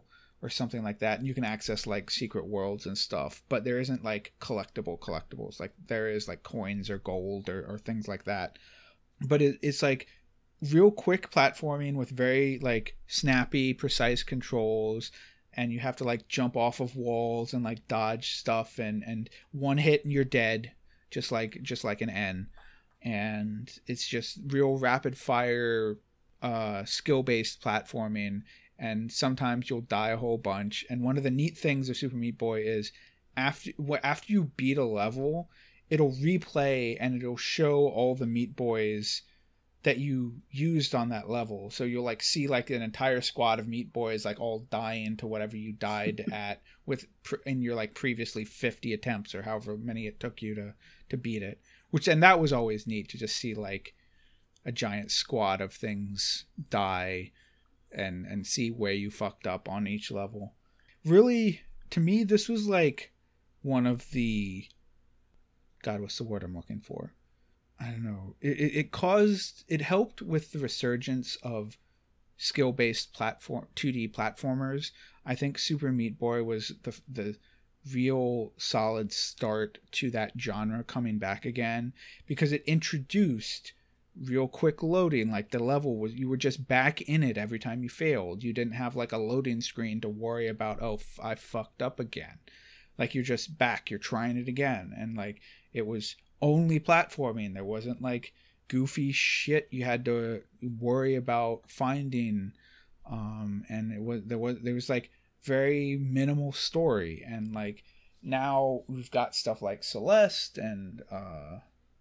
or something like that, and you can access like secret worlds and stuff, but there isn't like collectible collectibles like there is like coins or gold or, or things like that. But it, it's like real quick platforming with very like snappy, precise controls, and you have to like jump off of walls and like dodge stuff, and and one hit and you're dead, just like just like an N. And it's just real rapid fire uh skill based platforming, and sometimes you'll die a whole bunch. And one of the neat things of Super Meat Boy is after after you beat a level, it'll replay and it'll show all the Meat Boys that you used on that level. So you'll like see like an entire squad of Meat Boys like all dying to whatever you died at with in your like previously fifty attempts or however many it took you to to beat it. Which, and that was always neat to just see like a giant squad of things die and and see where you fucked up on each level. Really, to me, this was like one of the, God, what's the word I'm looking for? I don't know. It, it, it caused, it helped with the resurgence of skill-based platform, two D platformers. I think Super Meat Boy was the the real solid start to that genre coming back again, because it introduced real quick loading. Like the level was, you were just back in it every time you failed. You didn't have like a loading screen to worry about, oh, f- I fucked up again. Like you're just back, you're trying it again. And like it was only platforming. There wasn't like goofy shit you had to worry about finding. Um, and it was, there was, there was like very minimal story. And like now we've got stuff like Celeste and, uh,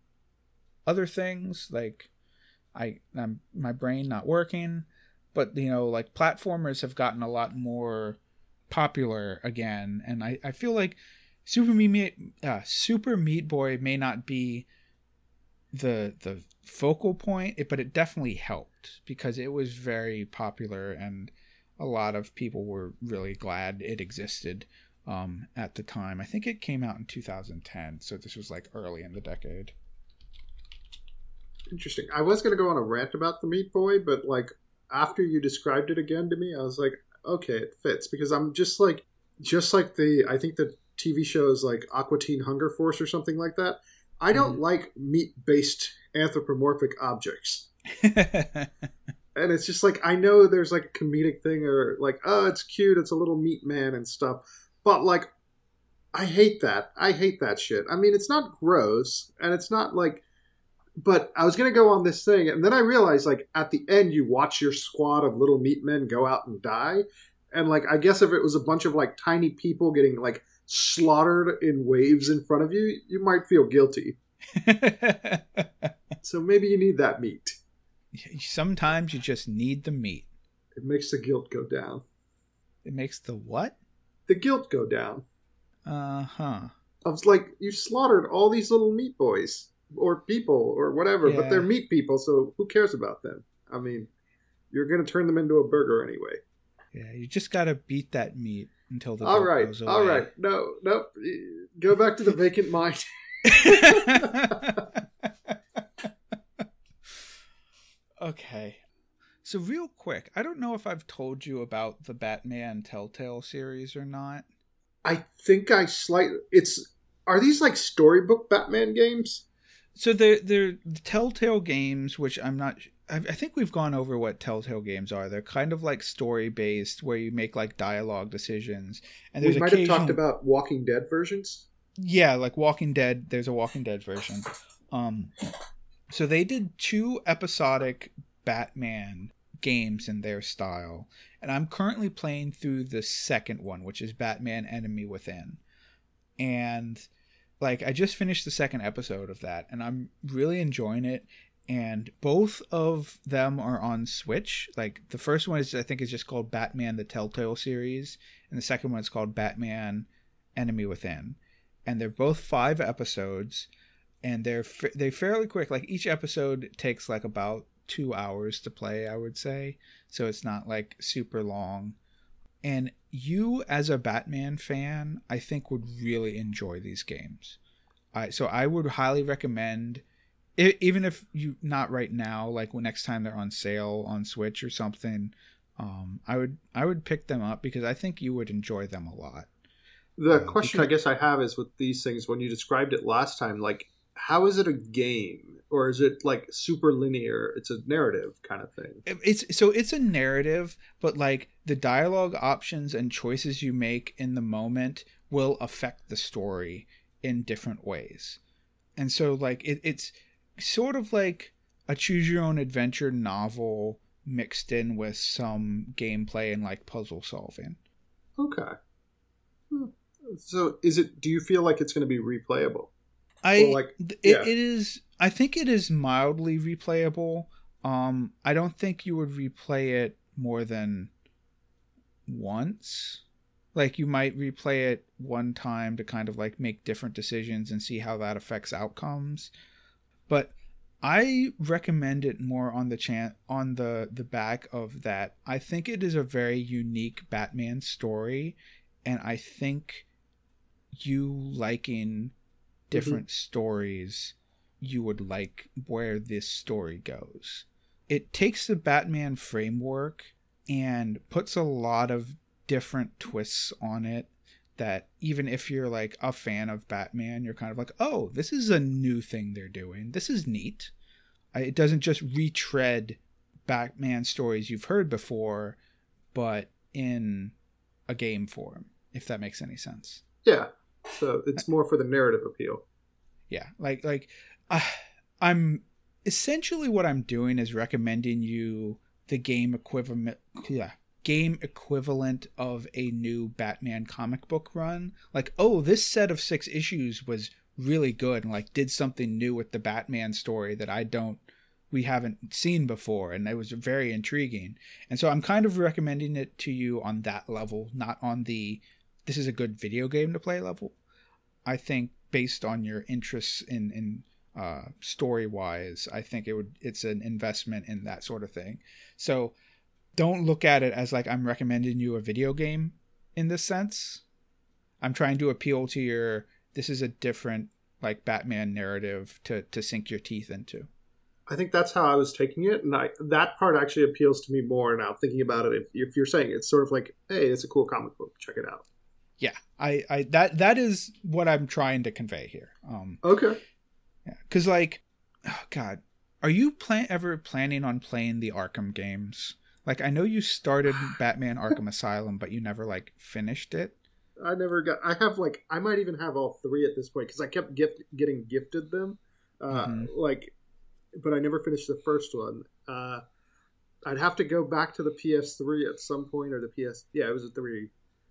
other things like I, I'm, my brain not working, but you know, like platformers have gotten a lot more popular again. And I, I feel like Super Meat, uh, Super Meat Boy may not be the, the focal point, but it definitely helped because it was very popular and a lot of people were really glad it existed um, at the time. I think it came out in two thousand ten. So this was like early in the decade. Interesting. I was going to go on a rant about the Meat Boy, but like after you described it again to me, I was like, okay, it fits because I'm just like, just like the, I think the T V shows like Aqua Teen Hunger Force or something like that. I don't mm-hmm. like meat-based anthropomorphic objects. And it's just like, I know there's like a comedic thing or like, oh, it's cute. It's a little meat man and stuff. But like, I hate that. I hate that shit. I mean, it's not gross and it's not like, but I was going to go on this thing, and then I realized, like, at the end, you watch your squad of little meat men go out and die. And, like, I guess if it was a bunch of, like, tiny people getting, like, slaughtered in waves in front of you, you might feel guilty. So maybe you need that meat. Sometimes you just need the meat. It makes the guilt go down. It makes the what? The guilt go down. Uh-huh. I was like, you slaughtered all these little meat boys. Or people, or whatever, yeah. But they're meat people, so who cares about them? I mean, you're going to turn them into a burger anyway. Yeah, you just got to beat that meat until the all right, goes away. All right, no, nope. Go back to the vacant mind. Okay. So real quick, I don't know if I've told you about the Batman Telltale series or not. I think I slightly... It's... Are these like storybook Batman games? So they're, they're the Telltale games, which I'm not... I, I think we've gone over what Telltale games are. They're kind of like story-based, where you make like dialogue decisions. And there's we might occasional... have talked about Walking Dead versions? Yeah, like Walking Dead. There's a Walking Dead version. Um, so they did two episodic Batman games in their style. And I'm currently playing through the second one, which is Batman Enemy Within. And... Like, I just finished the second episode of that, and I'm really enjoying it. And both of them are on Switch. Like, the first one is, I think, is just called Batman the Telltale series, and the second one is called Batman Enemy Within. And they're both five episodes, and they're they're fairly quick. Like, each episode takes like about two hours to play, I would say. So it's not like super long. And you, as a Batman fan, I think would really enjoy these games. I so I would highly recommend, even if you not right now, like when next time they're on sale on Switch or something, Um, I would I would pick them up because I think you would enjoy them a lot. The Uh, question because- I guess I have is with these things, when you described it last time, like, how is it a game? Or is it like super linear? It's a narrative kind of thing. It's so it's a narrative, but like the dialogue options and choices you make in the moment will affect the story in different ways. And so like it, it's sort of like a choose your own adventure novel mixed in with some gameplay and like puzzle solving. Okay. Hmm. So is it, do you feel like it's going to be replayable? I Or like, it, yeah. it is I think it is mildly replayable. Um I don't think you would replay it more than once. Like you might replay it one time to kind of like make different decisions and see how that affects outcomes. But I recommend it more on the chan- on the the back of that. I think it is a very unique Batman story, and I think you liking different mm-hmm. stories, you would like where this story goes. It takes the Batman framework and puts a lot of different twists on it that even if you're like a fan of Batman, you're kind of like, oh, this is a new thing they're doing. This is neat. It doesn't just retread Batman stories you've heard before, but in a game form, if that makes any sense. Yeah. So it's more for the narrative appeal. Yeah. Like, like uh, I'm essentially what I'm doing is recommending you the game equivalent, yeah, game equivalent of a new Batman comic book run. Like, oh, this set of six issues was really good and like did something new with the Batman story that I don't, we haven't seen before. And it was very intriguing. And so I'm kind of recommending it to you on that level, not on the, this is a good video game to play level. I think based on your interests in, in uh, story wise, I think it would, it's an investment in that sort of thing. So don't look at it as like I'm recommending you a video game in this sense. I'm trying to appeal to your, this is a different like Batman narrative to, to sink your teeth into. I think that's how I was taking it. And I, that part actually appeals to me more now thinking about it. If, if you're saying it's sort of like, hey, it's a cool comic book, check it out. Yeah, I, I that that is what I'm trying to convey here. Um, okay. Yeah, because like, oh God, are you plan ever planning on playing the Arkham games? Like, I know you started Batman Arkham Asylum, but you never like finished it. I never got. I have like I might even have all three at this point because I kept gift getting gifted them, uh, mm-hmm. like, but I never finished the first one. Uh, I'd have to go back to the P S three at some point or the P S. Yeah, it was a three.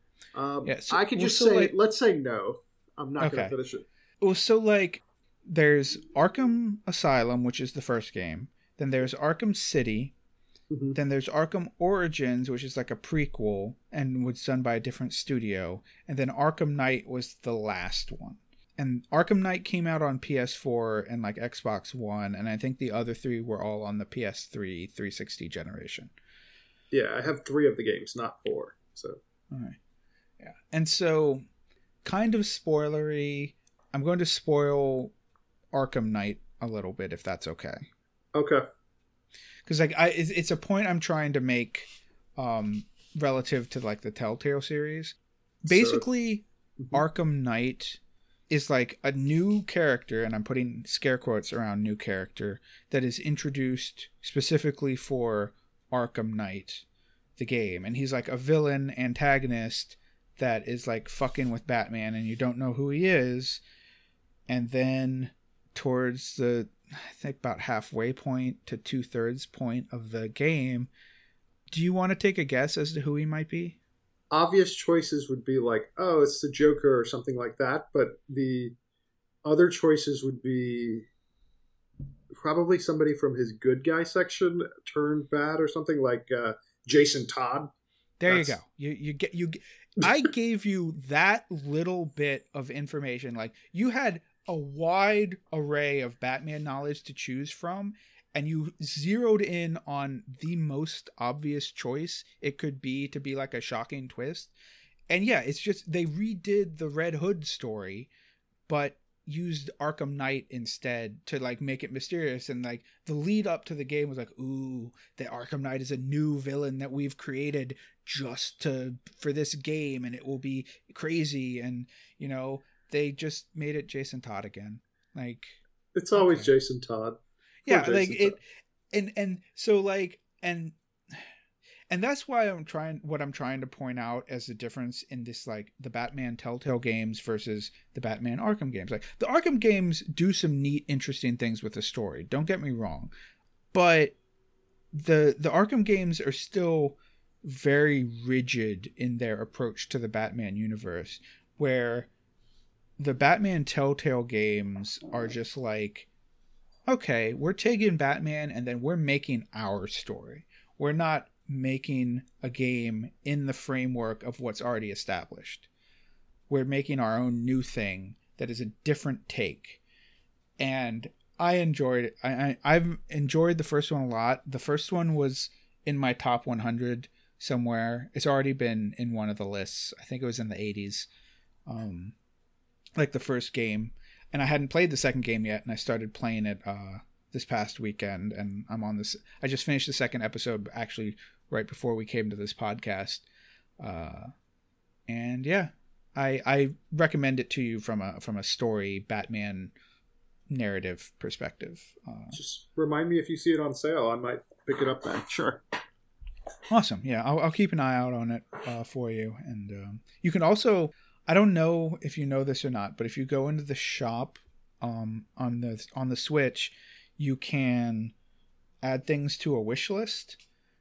Um, yeah, so, I could just well, so say, like, let's say no. I'm not okay. going to finish it. Well, so like, there's Arkham Asylum, which is the first game. Then there's Arkham City. Mm-hmm. Then there's Arkham Origins, which is like a prequel and was done by a different studio. And then Arkham Knight was the last one. And Arkham Knight came out on P S four and like Xbox One. And I think the other three were all on the P S three three sixty generation. Yeah, I have three of the games, not four. So. All right. Yeah. And so, kind of spoilery, I'm going to spoil Arkham Knight a little bit, if that's okay. Okay. Because like I, it's a point I'm trying to make um, relative to like the Telltale series. Basically, so, mm-hmm. Arkham Knight is like a new character, and I'm putting scare quotes around new character, that is introduced specifically for Arkham Knight, the game. And he's like a villain antagonist that is like fucking with Batman and you don't know who he is. And then towards the, I think about halfway point to two thirds point of the game, do you want to take a guess as to who he might be? Obvious choices would be like, oh, it's the Joker or something like that. But the other choices would be probably somebody from his good guy section turned bad or something like uh, Jason Todd. There That's... you go. You you get you. I gave you that little bit of information. Like, you had a wide array of Batman knowledge to choose from, and you zeroed in on the most obvious choice it could be to be like a shocking twist. And yeah, it's just they redid the Red Hood story, but used Arkham Knight instead to like make it mysterious, and like the lead up to the game was like, ooh, the Arkham Knight is a new villain that we've created just to for this game, and it will be crazy. And you know, they just made it Jason Todd again. Like, it's always okay. Jason Todd. Yeah, Jason like Todd. it, and and so like and. And that's why I'm trying, what I'm trying to point out as the difference in this, like the Batman Telltale games versus the Batman Arkham games. Like the Arkham games do some neat, interesting things with the story. Don't get me wrong, but the the Arkham games are still very rigid in their approach to the Batman universe, where the Batman Telltale games are just like, okay, we're taking Batman and then we're making our story. We're not making a game in the framework of what's already established. We're making our own new thing that is a different take. And I enjoyed it. I, I, I've enjoyed the first one a lot. The first one was in my top one hundred somewhere. It's already been in one of the lists. I think it was in the eighties. Um, like the first game. And I hadn't played the second game yet, and I started playing it uh, this past weekend, and I'm on this. I just finished the second episode actually right before we came to this podcast. Uh, and yeah, I I recommend it to you from a from a story Batman narrative perspective. Uh, Just remind me if you see it on sale. I might pick it up then. Sure. Awesome. Yeah, I'll, I'll keep an eye out on it uh, for you. And um, you can also, I don't know if you know this or not, but if you go into the shop um, on the on the Switch, you can add things to a wish list.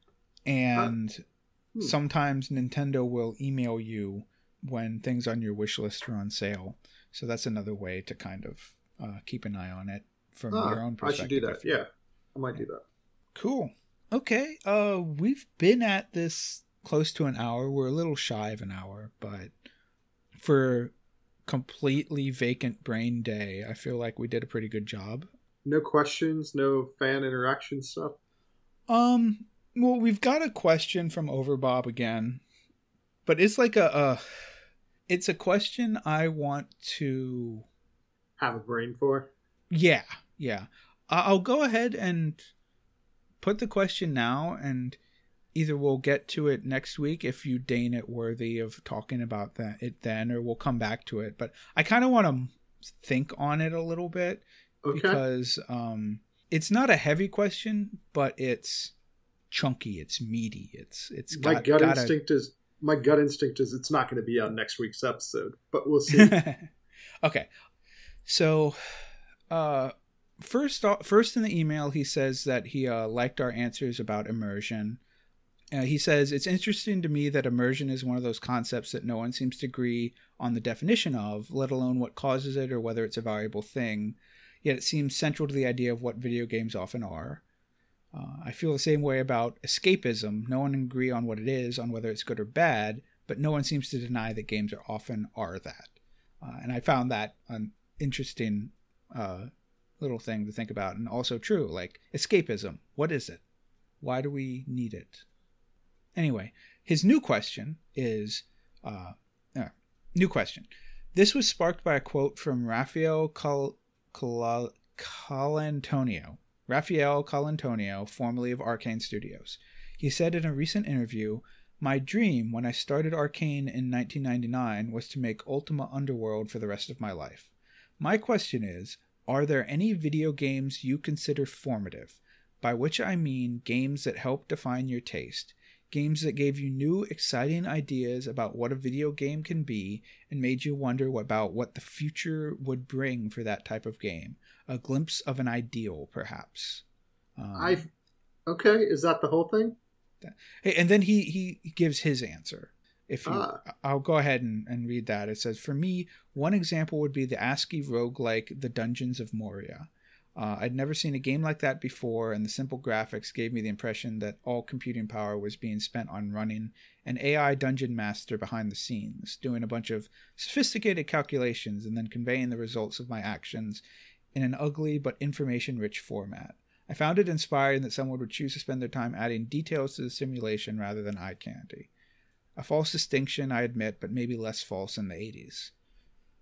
And uh, hmm. sometimes Nintendo will email you when things on your wish list are on sale. So that's another way to kind of uh, keep an eye on it from ah, your own perspective. I should do that. Yeah, I might do that. Cool. Okay. Uh, we've been at this close to an hour. We're a little shy of an hour, but for completely vacant brain day, I feel like we did a pretty good job. No questions, no fan interaction stuff. Um. Well, we've got a question from Overbob again, but it's like a, a, it's a question I want to have a brain for. Yeah, yeah. I'll go ahead and put the question now, and either we'll get to it next week if you deign it worthy of talking about that it then, or we'll come back to it. But I kind of want to think on it a little bit okay. because um, it's not a heavy question, but it's chunky, it's meaty, it's it's got, my gut gotta... instinct is my gut instinct is it's not going to be on next week's episode, but we'll see. Okay, so uh first first in the email he says that he uh liked our answers about immersion. Uh, he says, it's interesting to me that immersion is one of those concepts that no one seems to agree on the definition of, let alone what causes it or whether it's a valuable thing, yet it seems central to the idea of what video games often are. Uh, I feel the same way about escapism. No one can agree on what it is, on whether it's good or bad, but no one seems to deny that games are often are that. Uh, and I found that an interesting uh, little thing to think about, and also true. Like, escapism, what is it? Why do we need it? Anyway, his new question is... Uh, uh, new question. This was sparked by a quote from Raphael Cal- Cal- Colantonio. Raphael Colantonio, formerly of Arcane Studios. He said in a recent interview, "My dream when I started Arcane in nineteen ninety-nine was to make Ultima Underworld for the rest of my life. My question is, are there any video games you consider formative? By which I mean games that help define your taste. Games that gave you new, exciting ideas about what a video game can be and made you wonder about what the future would bring for that type of game. A glimpse of an ideal, perhaps." Um, I okay, is that the whole thing? And then he, he gives his answer. If you, ah. I'll go ahead and, and read that. It says, for me, one example would be the ASCII roguelike The Dungeons of Moria. Uh, I'd never seen a game like that before, and the simple graphics gave me the impression that all computing power was being spent on running an A I dungeon master behind the scenes, doing a bunch of sophisticated calculations and then conveying the results of my actions in an ugly but information-rich format. I found it inspiring that someone would choose to spend their time adding details to the simulation rather than eye candy. A false distinction, I admit, but maybe less false in the eighties.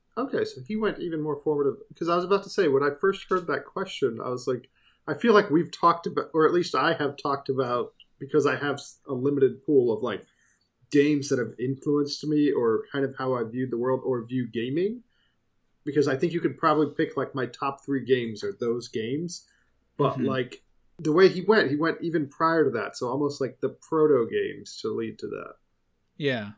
Okay, so he went even more formative. Because I was about to say, when I first heard that question, I was like, I feel like we've talked about, or at least I have talked about, because I have a limited pool of like games that have influenced me or kind of how I viewed the world or view gaming. Because I think you could probably pick like my top three games are those games. But mm-hmm. like the way he went, he went even prior to that. So almost like the proto games to lead to that. Yeah.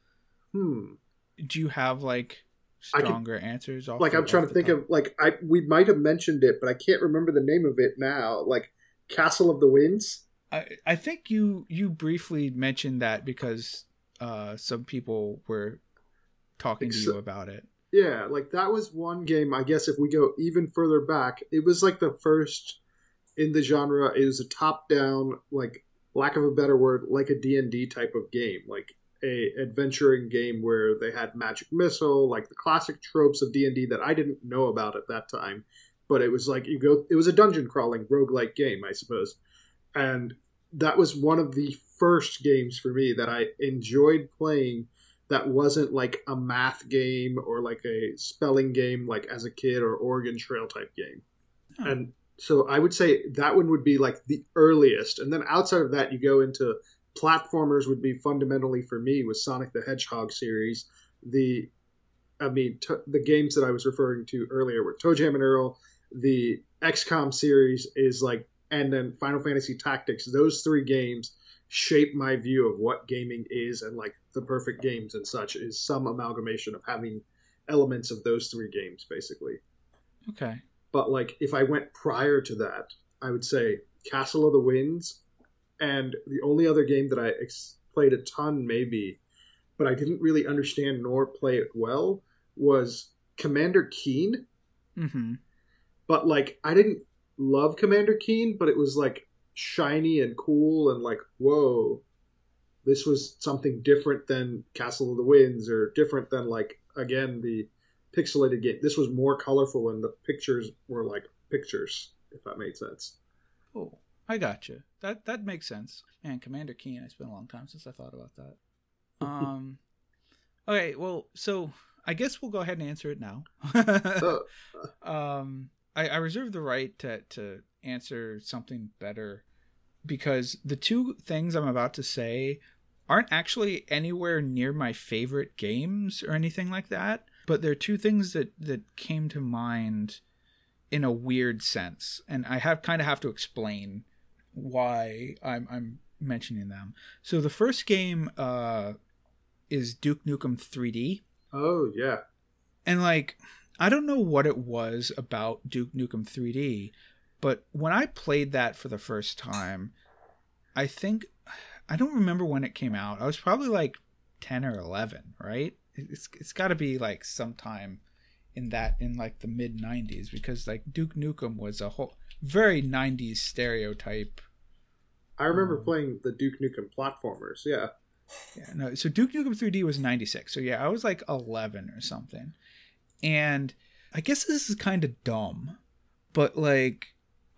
Hmm. Do you have like stronger could, answers? Off like the, I'm trying to think top? of like I we might have mentioned it, but I can't remember the name of it now. Like Castle of the Winds. I I think you you briefly mentioned that because uh, some people were talking to you about it. Yeah, like that was one game. I guess if we go even further back, it was like the first in the genre. It was a top-down, like lack of a better word, like a D and D type of game, like a adventuring game where they had magic missile, like the classic tropes of D and D that I didn't know about at that time. But it was like you go. It was a dungeon crawling roguelike game, I suppose, and that was one of the first games for me that I enjoyed playing. That wasn't like a math game or like a spelling game, like as a kid, or Oregon Trail type game. Oh. And so I would say that one would be like the earliest. And then outside of that, you go into platformers would be fundamentally for me with Sonic the Hedgehog series. The, I mean, t- the games that I was referring to earlier were Toe Jam and Earl. The X COM series is like, and then Final Fantasy Tactics. Those three games shape my view of what gaming is, and like the perfect games and such is some amalgamation of having elements of those three games basically. Okay. But like if I went prior to that, I would say Castle of the Winds, and the only other game that I ex- played a ton maybe, but I didn't really understand nor play it well, was Commander Keen. Mm-hmm. But like I didn't love Commander Keen, but it was like shiny and cool and like, whoa, this was something different than Castle of the Winds, or different than like, again, the pixelated game. This was more colorful and the pictures were like pictures, if that made sense. Oh, I got you. That that makes sense. And Commander Keen, it's been a long time since I thought about that. Um, okay, well, so I guess we'll go ahead and answer it now. uh, um, I, I reserve the right to to answer something better, because the two things I'm about to say aren't actually anywhere near my favorite games or anything like that, but they're two things that, that came to mind in a weird sense, and I have kind of have to explain why I'm, I'm mentioning them. So the first game uh, is Duke Nukem three D. Oh, yeah. And like, I don't know what it was about Duke Nukem three D, but when I played that for the first time, I think, I don't remember when it came out. I was probably like ten or eleven, right? It's it's got to be like sometime in that, in like the mid nineties, because like Duke Nukem was a whole very nineties stereotype. I remember um, playing the Duke Nukem platformers, yeah. Yeah, no, so Duke Nukem three D was ninety-six. So yeah, I was like eleven or something. And I guess this is kind of dumb, but like,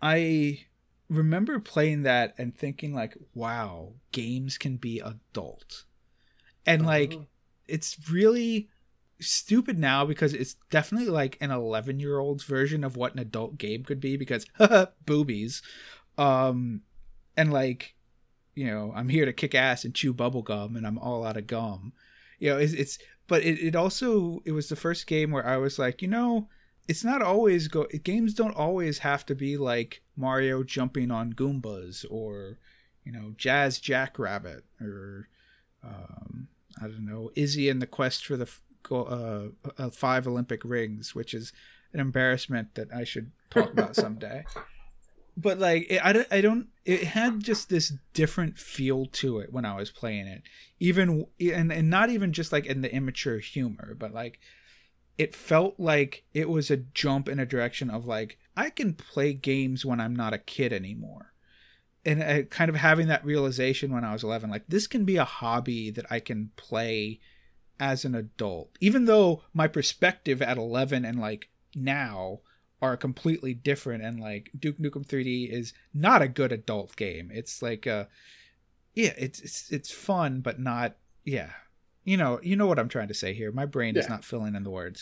I remember playing that and thinking like, wow, games can be adult. And like, oh. It's really stupid now because it's definitely like an eleven year old's version of what an adult game could be, because boobies. Um, and like, you know, I'm here to kick ass and chew bubble gum and I'm all out of gum. You know, it's, it's but it, it also, it was the first game where I was like, you know, it's not always go. Games don't always have to be like Mario jumping on Goombas, or, you know, Jazz Jackrabbit, or um, I don't know, Izzy and the Quest for the uh, uh, five Olympic rings, which is an embarrassment that I should talk about someday. But like, it, I, I don't. It had just this different feel to it when I was playing it, even and and not even just like in the immature humor, but like, it felt like it was a jump in a direction of like, I can play games when I'm not a kid anymore. And uh, kind of having that realization when I was eleven, like, this can be a hobby that I can play as an adult, even though my perspective at eleven and like now are completely different. And like, Duke Nukem three D is not a good adult game. It's like, a, yeah, it's, it's, it's fun, but not, yeah. You know, you know what I'm trying to say here. My brain yeah. is not filling in the words.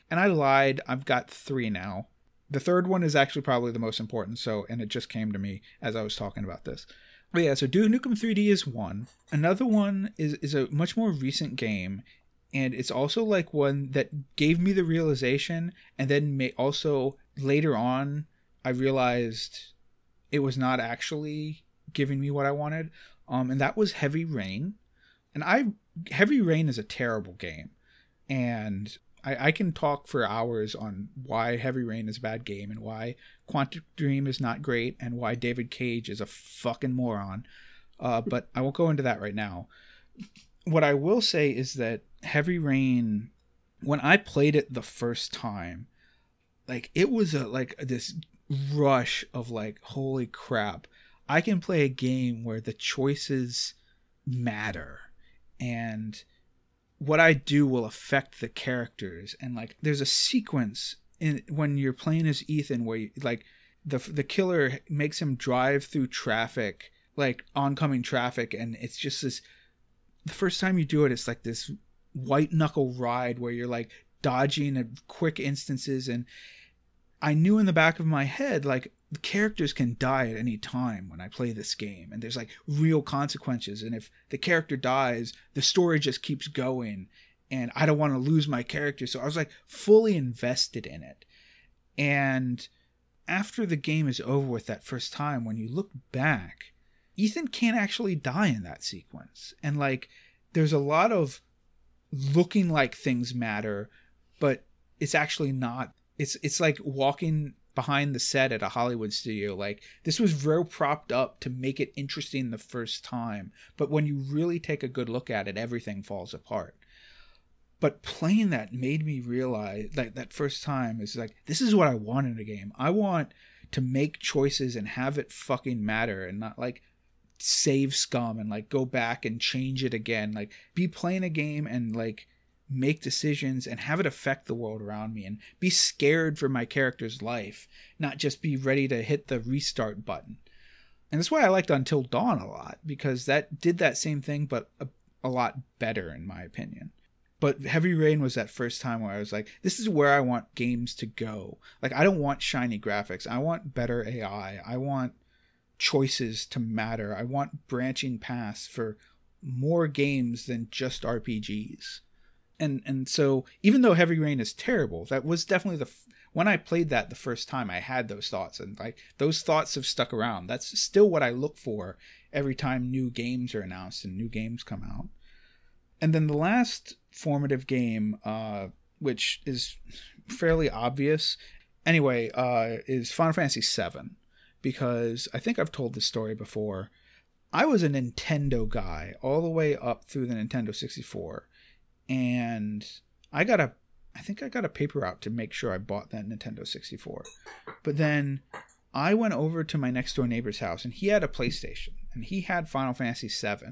And I lied. I've got three now. The third one is actually probably the most important. So, and it just came to me as I was talking about this. But yeah, so Duke Nukem three D is one. Another one is, is a much more recent game. And it's also like one that gave me the realization. And then may also later on, I realized it was not actually giving me what I wanted. Um, and that was Heavy Rain. And I Heavy Rain is a terrible game. And I, I can talk for hours on why Heavy Rain is a bad game and why Quantic Dream is not great and why David Cage is a fucking moron. Uh, but I won't go into that right now. What I will say is that Heavy Rain, when I played it the first time, like it was a like this rush of like, holy crap, I can play a game where the choices matter and what I do will affect the characters. And like there's a sequence in when you're playing as Ethan where you, like the the killer makes him drive through traffic, like oncoming traffic, and it's just this, the first time you do it, it's like this white knuckle ride where you're like dodging at quick instances. And I knew in the back of my head, like, the characters can die at any time when I play this game, and there's like real consequences. And if the character dies, the story just keeps going, and I don't want to lose my character. So I was like fully invested in it. And after the game is over with that first time, when you look back, Ethan can't actually die in that sequence. And like, there's a lot of looking like things matter, but it's actually not. It's it's like walking behind the set at a Hollywood studio. Like, this was very propped up to make it interesting the first time, but when you really take a good look at it, everything falls apart. But playing that made me realize, like, that first time is like, this is what I want in a game. I want to make choices and have it fucking matter, and not like save scum and like go back and change it again. Like, be playing a game and like make decisions and have it affect the world around me, and be scared for my character's life, not just be ready to hit the restart button. And that's why I liked Until Dawn a lot, because that did that same thing, but a, a lot better in my opinion. But Heavy Rain was that first time where I was like, this is where I want games to go. Like, I don't want shiny graphics. I want better A I. I want choices to matter. I want branching paths for more games than just R P Gs. And and so even though Heavy Rain is terrible, that was definitely the when I played that the first time, I had those thoughts, and like those thoughts have stuck around. That's still what I look for every time new games are announced and new games come out. And then the last formative game, uh, which is fairly obvious anyway, uh, is Final Fantasy seven, because I think I've told this story before. I was a Nintendo guy all the way up through the Nintendo sixty-four. And I got a, I think I got a paper out to make sure I bought that Nintendo sixty-four. But then I went over to my next door neighbor's house, and he had a PlayStation, and he had Final Fantasy seven.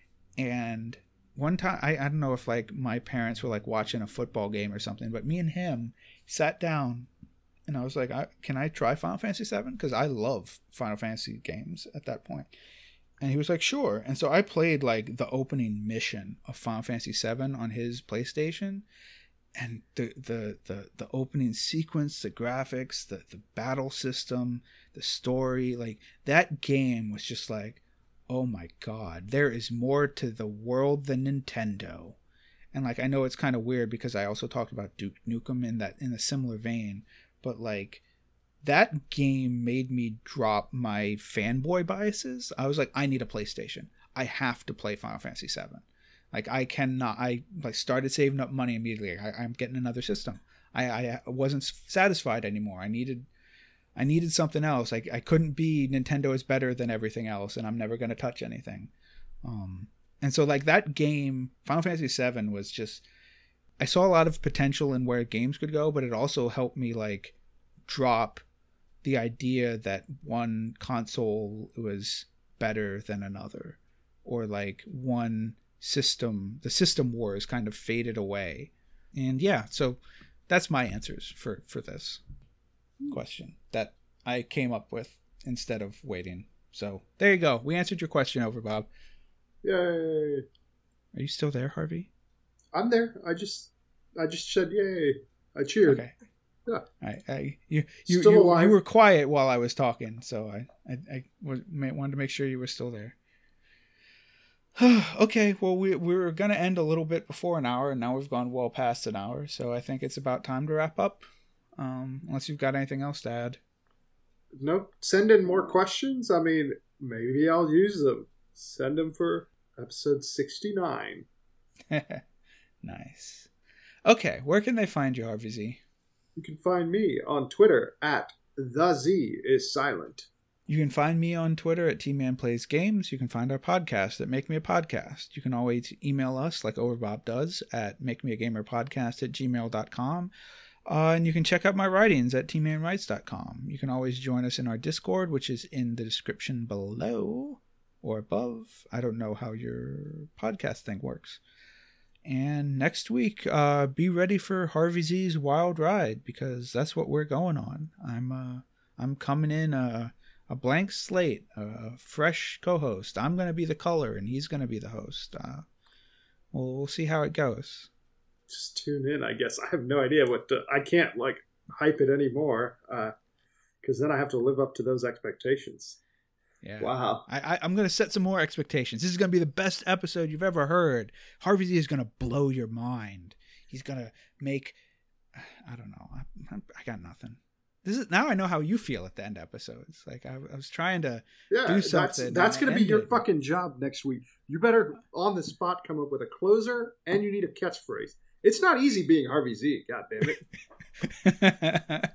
And one time, I, I don't know if like my parents were like watching a football game or something, but me and him sat down, and I was like, I, can I try Final Fantasy seven? Because I love Final Fantasy games at that point. And he was like, sure. And so I played like the opening mission of Final Fantasy seven on his PlayStation. And the the the, the opening sequence, the graphics, the, the battle system, the story, like that game was just like, oh my God, there is more to the world than Nintendo. And like, I know it's kind of weird because I also talked about Duke Nukem in that in a similar vein, but like, that game made me drop my fanboy biases. I was like, I need a PlayStation. I have to play Final Fantasy seven. Like, I cannot. I like started saving up money immediately. I, I'm getting another system. I, I wasn't satisfied anymore. I needed, I needed something else. Like, I couldn't be Nintendo is better than everything else, and I'm never going to touch anything. Um, and so like that game, Final Fantasy seven, was just. I saw a lot of potential in where games could go, but it also helped me like drop the idea that one console was better than another, or like one system, the system wars kind of faded away. And yeah, so that's my answers for, for this question that I came up with instead of waiting. So there you go. We answered your question over, Bob. Yay. Are you still there, Harvey? I'm there. I just, I just said yay. I cheered. Okay. Yeah. I, I, you, you, Still you, alive. you were quiet while I was talking, so I, I, I was, wanted to make sure you were still there. Okay, well, we, we were going to end a little bit before an hour, and now we've gone well past an hour, so I think it's about time to wrap up, um, unless you've got anything else to add. Nope. Send in more questions. I mean, maybe I'll use them. Send them for episode sixty-nine. Nice. Okay, where can they find you, Harvey Z? You can find me on Twitter at the Z is silent. You can find me on Twitter at TManPlaysGames. You can find our podcast at Make Me a Podcast. You can always email us, like Overbob does, at makemeagamerpodcast at gmail dot com. Uh, and you can check out my writings at t man writes dot com. You can always join us in our Discord, which is in the description below or above. I don't know how your podcast thing works. And next week, uh, be ready for Harvey Z's Wild Ride, because that's what we're going on. I'm uh, I'm coming in a, a blank slate, a fresh co-host. I'm going to be the color, and he's going to be the host. Uh, we'll, we'll see how it goes. Just tune in, I guess. I have no idea what to, I can't, like, hype it anymore, because uh, then I have to live up to those expectations. Yeah. Wow. I, I, I'm going to set some more expectations. This is going to be the best episode you've ever heard. Harvey Z is going to blow your mind. He's going to make, I don't know. I, I got nothing. This is now I know how you feel at the end episodes. Like I, I was trying to yeah, do something. That's, that's going to be your ended. fucking job next week. You better on the spot come up with a closer, and you need a catchphrase. It's not easy being Harvey Z. God damn it.